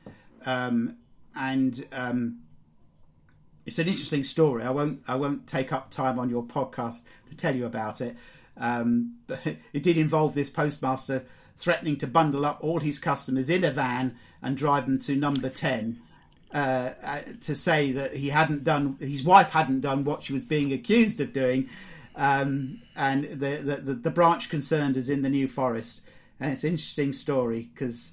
It's an interesting story. I won't take up time on your podcast to tell you about it. But it did involve this postmaster threatening to bundle up all his customers in a van and drive them to number 10. To say that his wife hadn't done what she was being accused of doing, and the branch concerned is in the New Forest, and it's an interesting story because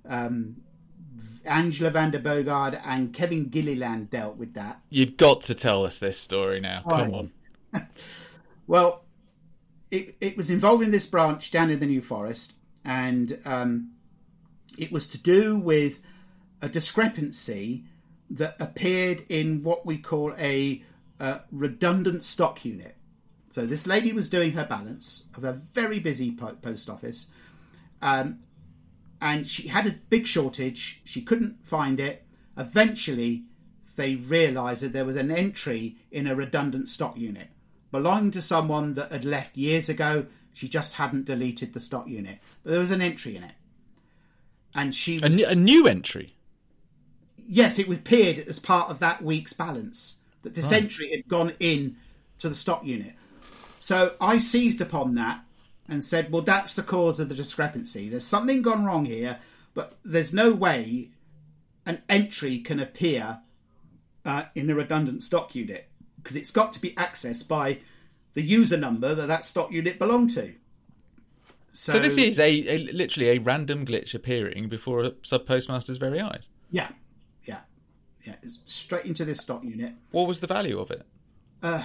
Angela van der Bogard and Kevin Gilliland dealt with that. You've got to tell us this story now. Come on. Well, it was involving this branch down in the New Forest, and it was to do with a discrepancy that appeared in what we call a redundant stock unit. So this lady was doing her balance of a very busy post office, and she had a big shortage. She couldn't find it. Eventually, they realised that there was an entry in a redundant stock unit belonging to someone that had left years ago. She just hadn't deleted the stock unit, but there was an entry in it, and she was a new entry. yes, it appeared as part of that week's balance that this entry had gone in to the stock unit. So I seized upon that and said, well, that's the cause of the discrepancy. There's something gone wrong here, but there's no way an entry can appear in a redundant stock unit, because it's got to be accessed by the user number that stock unit belonged to. So this is literally a random glitch appearing before a sub-postmaster's very eyes. Yeah. Straight into this stock unit. What was the value of it? I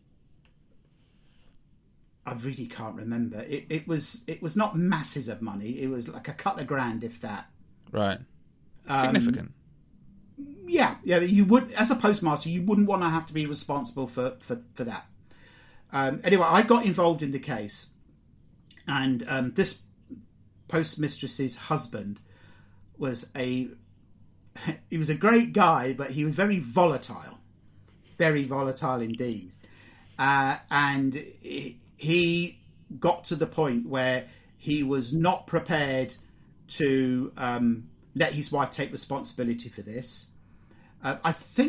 really can't remember. It was not masses of money. It was like a couple of grand, if that. Right. Significant. Yeah. You would, as a postmaster, you wouldn't want to have to be responsible for that. Anyway, I got involved in the case, and this postmistress's husband was he was a great guy, but he was very volatile indeed. And he got to the point where he was not prepared to let his wife take responsibility for this. I'm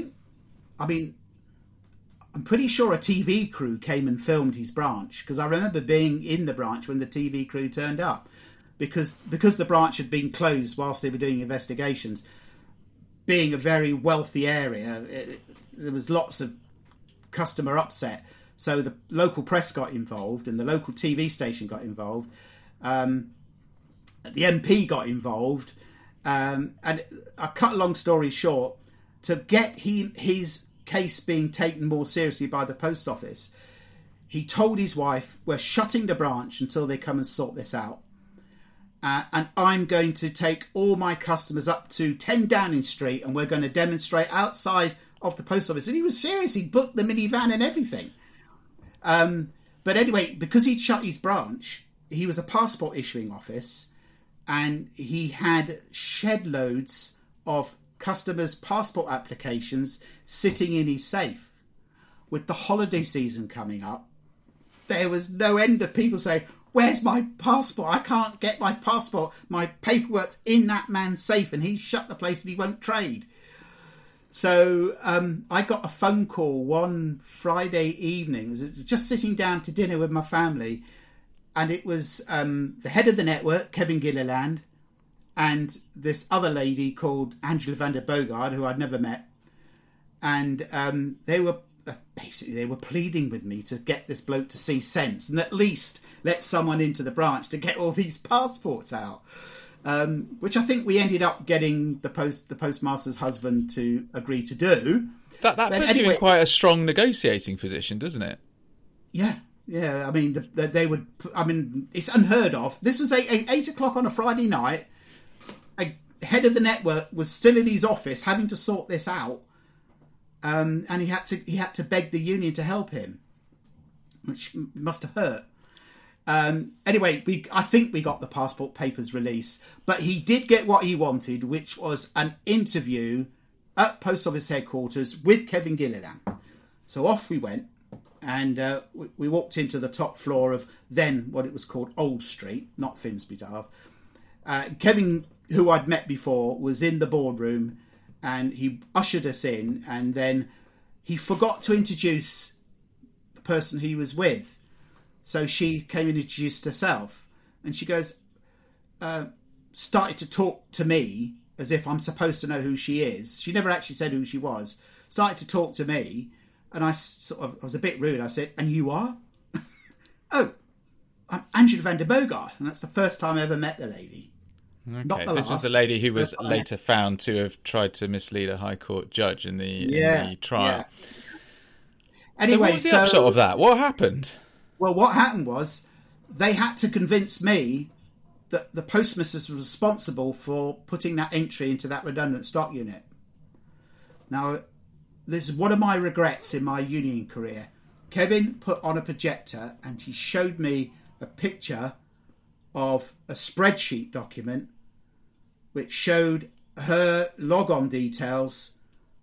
pretty sure a TV crew came and filmed his branch, because I remember being in the branch when the TV crew turned up, because the branch had been closed whilst they were doing investigations. Being a very wealthy area, there was lots of customer upset. So the local press got involved and the local TV station got involved. The MP got involved. And I cut a long story short, to get his case being taken more seriously by the post office, he told his wife, we're shutting the branch until they come and sort this out. And I'm going to take all my customers up to 10 Downing Street and we're going to demonstrate outside of the post office. And he was serious. He booked the minivan and everything. But anyway, because he'd shut his branch, he was a passport issuing office, and he had shed loads of customers' passport applications sitting in his safe. With the holiday season coming up, there was no end of people saying, where's my passport? I can't get my passport. My paperwork's in that man's safe and he's shut the place and he won't trade. So I got a phone call one Friday evening, just sitting down to dinner with my family, and it was the head of the network, Kevin Gilliland, and this other lady called Angela van der Bogard, who I'd never met. And they were pleading with me to get this bloke to see sense and at least let someone into the branch to get all these passports out. Which I think we ended up getting the postmaster's husband to agree to do. That puts you in quite a strong negotiating position, doesn't it? Yeah. I mean, they would. I mean, it's unheard of. This was 8 o'clock on a Friday night. A head of the network was still in his office having to sort this out, and he had to beg the union to help him, which must have hurt. Anyway, I think we got the passport papers released, but he did get what he wanted, which was an interview at Post Office headquarters with Kevin Gilliland. So off we went, and we walked into the top floor of then what it was called Old Street, not Finsbury Dars. Kevin, who I'd met before, was in the boardroom, and he ushered us in, and then he forgot to introduce the person he was with. So she came and introduced herself, and she goes, started to talk to me as if I'm supposed to know who she is. She never actually said who she was. Started to talk to me, and I was a bit rude. I said, "And you are?" "Oh, I'm Angela van der Bogard," and that's the first time I ever met the lady. Okay, not the this last. was the lady who was later found to have tried to mislead a High Court judge in the trial. Yeah. Anyway, so what was the upshot of that? What happened? Well, what happened was they had to convince me that the postmistress was responsible for putting that entry into that redundant stock unit. Now, this is one of my regrets in my union career. Kevin put on a projector and he showed me a picture of a spreadsheet document which showed her logon details,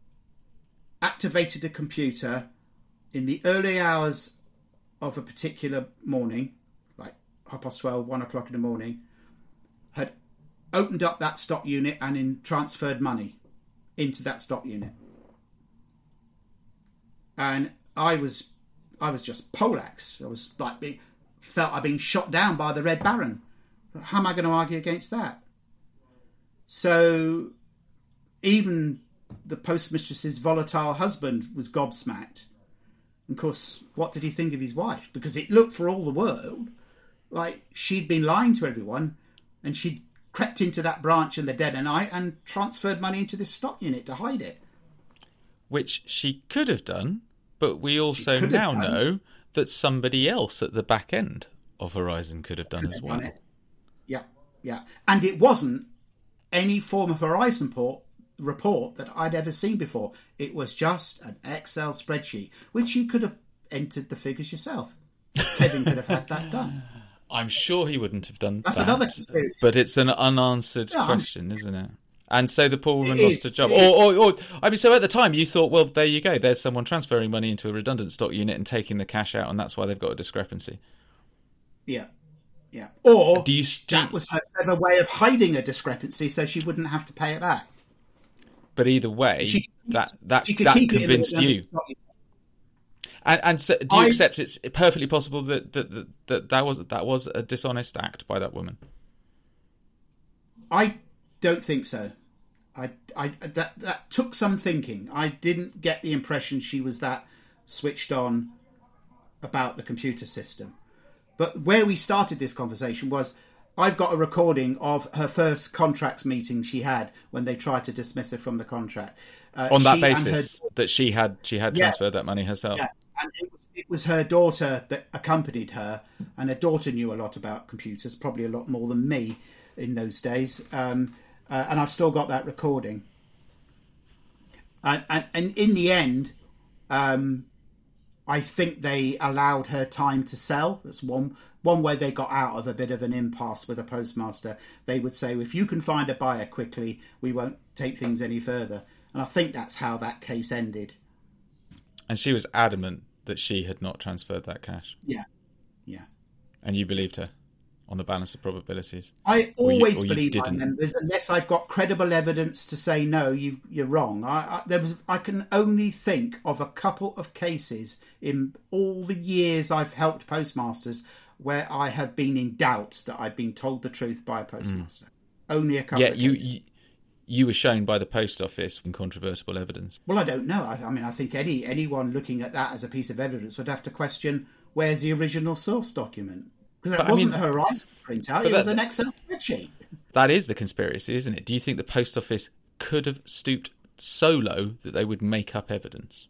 activated a computer in the early hours of a particular morning, like 12:30, 1 o'clock in the morning, had opened up that stock unit and transferred money. into that stock unit. And I was just poleaxed. I was like, felt I'd been shot down by the Red Baron. How am I going to argue against that? So even the postmistress's volatile husband was gobsmacked. And of course, what did he think of his wife? Because it looked for all the world like she'd been lying to everyone, and she'd crept into that branch in the dead of night and transferred money into this stock unit to hide it. Which she could have done, but we also now know that somebody else at the back end of Horizon could have done as well. Yeah. And it wasn't any form of Horizon report that I'd ever seen before. It was just an Excel spreadsheet, which you could have entered the figures yourself. Kevin could have had that done. I'm sure he wouldn't have done That's that. another conspiracy. But it's an unanswered question, isn't it? And so the poor woman lost her job. Or, I mean, so at the time you thought, well, there you go. There's someone transferring money into a redundant stock unit and taking the cash out, and that's why they've got a discrepancy. Yeah. Or that was her clever way of hiding a discrepancy so she wouldn't have to pay it back. But either way, that convinced you. And so, do you accept it's perfectly possible that was a dishonest act by that woman? I don't think so. That took some thinking. I didn't get the impression she was that switched on about the computer system. But where we started this conversation was, I've got a recording of her first contracts meeting she had when they tried to dismiss her from the contract. On that basis, that she had transferred that money herself. Yeah. And it was her daughter that accompanied her, and her daughter knew a lot about computers, probably a lot more than me in those days. And I've still got that recording. And in the end, I think they allowed her time to sell. That's one way they got out of a bit of an impasse with a postmaster. They would say, if you can find a buyer quickly, we won't take things any further. And I think that's how that case ended. And she was adamant that she had not transferred that cash. Yeah. And you believed her on the balance of probabilities? I always believe my members, unless I've got credible evidence to say, no, you're wrong. I can only think of a couple of cases in all the years I've helped postmasters where I have been in doubt that I've been told the truth by a postmaster. Only a couple of cases. You were shown by the post office incontrovertible evidence. Well, I don't know. I mean, I think anyone looking at that as a piece of evidence would have to question, where's the original source document? Because it wasn't a Horizon printout, it was an Excel spreadsheet. That is the conspiracy, isn't it? Do you think the post office could have stooped so low that they would make up evidence?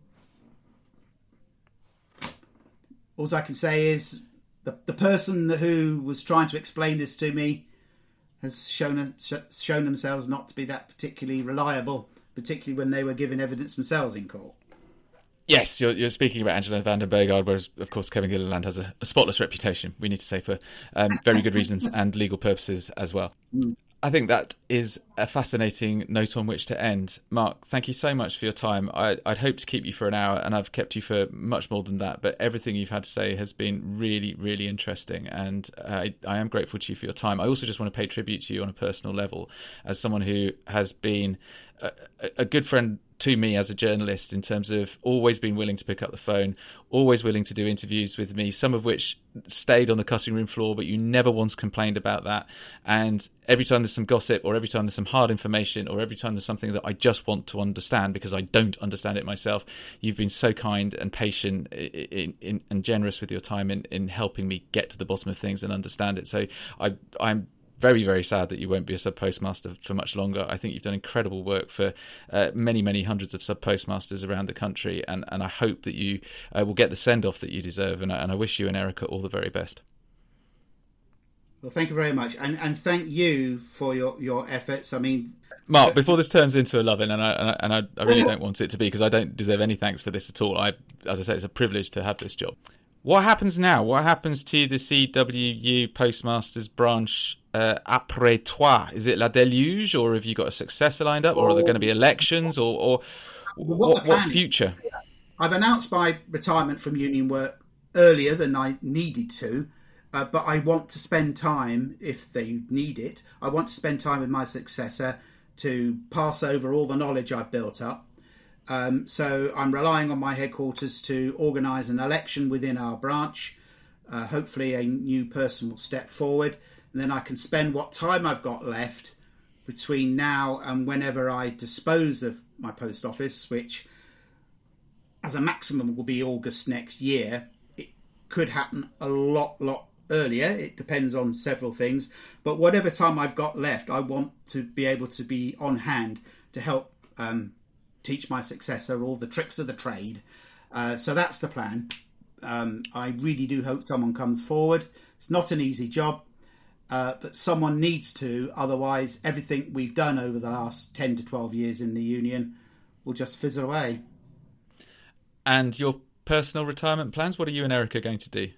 All I can say is the person who was trying to explain this to me has shown themselves not to be that particularly reliable, particularly when they were giving evidence themselves in court. Yes, you're speaking about Angela van den Bergard, whereas, of course, Kevin Gilliland has a spotless reputation, we need to say, for very good reasons and legal purposes as well. I think that is a fascinating note on which to end. Mark, thank you so much for your time. I'd hoped to keep you for an hour, and I've kept you for much more than that, but everything you've had to say has been really, really interesting, and I am grateful to you for your time. I also just want to pay tribute to you on a personal level, as someone who has been a good friend to me as a journalist, in terms of always being willing to pick up the phone, always willing to do interviews with me, some of which stayed on the cutting room floor, but you never once complained about that. And every time there's some gossip, or every time there's some hard information, or every time there's something that I just want to understand because I don't understand it myself, you've been so kind and patient and generous with your time in helping me get to the bottom of things and understand it. So I'm very, very sad that you won't be a sub-postmaster for much longer. I think you've done incredible work for many, many hundreds of sub-postmasters around the country, and I hope that you will get the send-off that you deserve, and I wish you and Erica all the very best. Well, thank you very much, and thank you for your efforts. I mean, Mark, before this turns into a love-in, and I really don't want it to be, because I don't deserve any thanks for this at all. As I say, it's a privilege to have this job. What happens now? What happens to the CWU Postmasters branch après toi? Is it La Deluge, or have you got a successor lined up, or are there going to be elections, or what future? I've announced my retirement from union work earlier than I needed to, but I want to spend time, if they need it, I want to spend time with my successor to pass over all the knowledge I've built up. So I'm relying on my headquarters to organise an election within our branch. Hopefully a new person will step forward, and then I can spend what time I've got left between now and whenever I dispose of my post office, which as a maximum will be August next year. It could happen a lot earlier. It depends on several things. But whatever time I've got left, I want to be able to be on hand to help teach my successor all the tricks of the trade. So that's the plan. I really do hope someone comes forward. It's not an easy job, but someone needs to. Otherwise, everything we've done over the last 10 to 12 years in the union will just fizzle away. And your personal retirement plans? What are you and Erica going to do?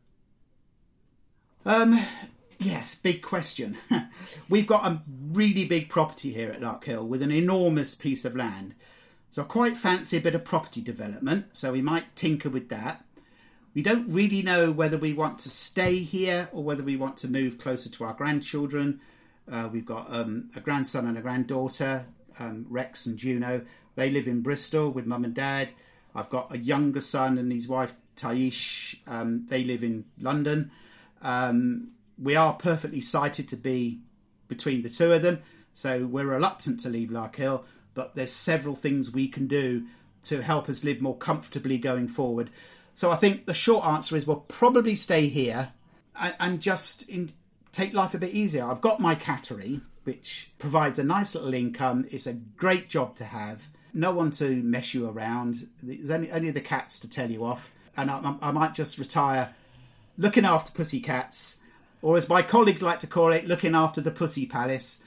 Yes, big question. We've got a really big property here at Larkhill with an enormous piece of land. So I quite fancy a bit of property development. So we might tinker with that. We don't really know whether we want to stay here or whether we want to move closer to our grandchildren. We've got a grandson and a granddaughter, Rex and Juno. They live in Bristol with mum and dad. I've got a younger son and his wife, Taish. They live in London. We are perfectly sited to be between the two of them. So we're reluctant to leave Larkhill, but there's several things we can do to help us live more comfortably going forward. So I think the short answer is we'll probably stay here and just take life a bit easier. I've got my cattery, which provides a nice little income. It's a great job to have. No one to mess you around. There's only the cats to tell you off. And I might just retire looking after pussycats, or as my colleagues like to call it, looking after the Pussy Palace.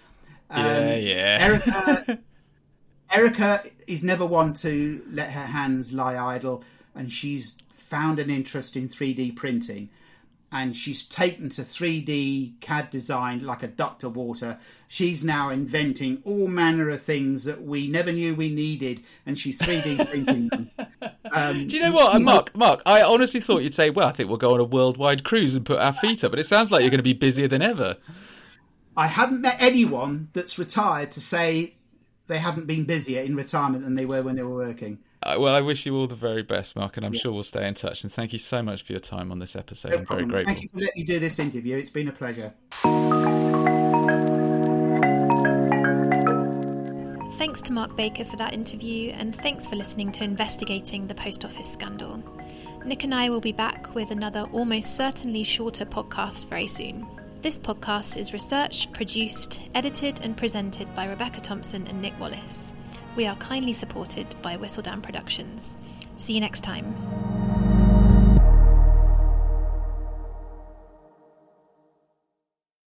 Erica is never one to let her hands lie idle, and she's found an interest in 3D printing. And she's taken to 3D CAD design like a duck to water. She's now inventing all manner of things that we never knew we needed, and she's 3D printing them. Do you know what, Mark? I honestly thought you'd say, well, I think we'll go on a worldwide cruise and put our feet up, but it sounds like you're going to be busier than ever. I haven't met anyone that's retired to say they haven't been busier in retirement than they were when they were working. Well, I wish you all the very best, Mark, and I'm sure we'll stay in touch. And thank you so much for your time on this episode. I'm very grateful. Thank you for letting me do this interview. It's been a pleasure. Thanks to Mark Baker for that interview, and thanks for listening to Investigating the Post Office Scandal. Nick and I will be back with another almost certainly shorter podcast very soon. This podcast is researched, produced, edited and presented by Rebecca Thompson and Nick Wallace. We are kindly supported by Whistledown Productions. See you next time.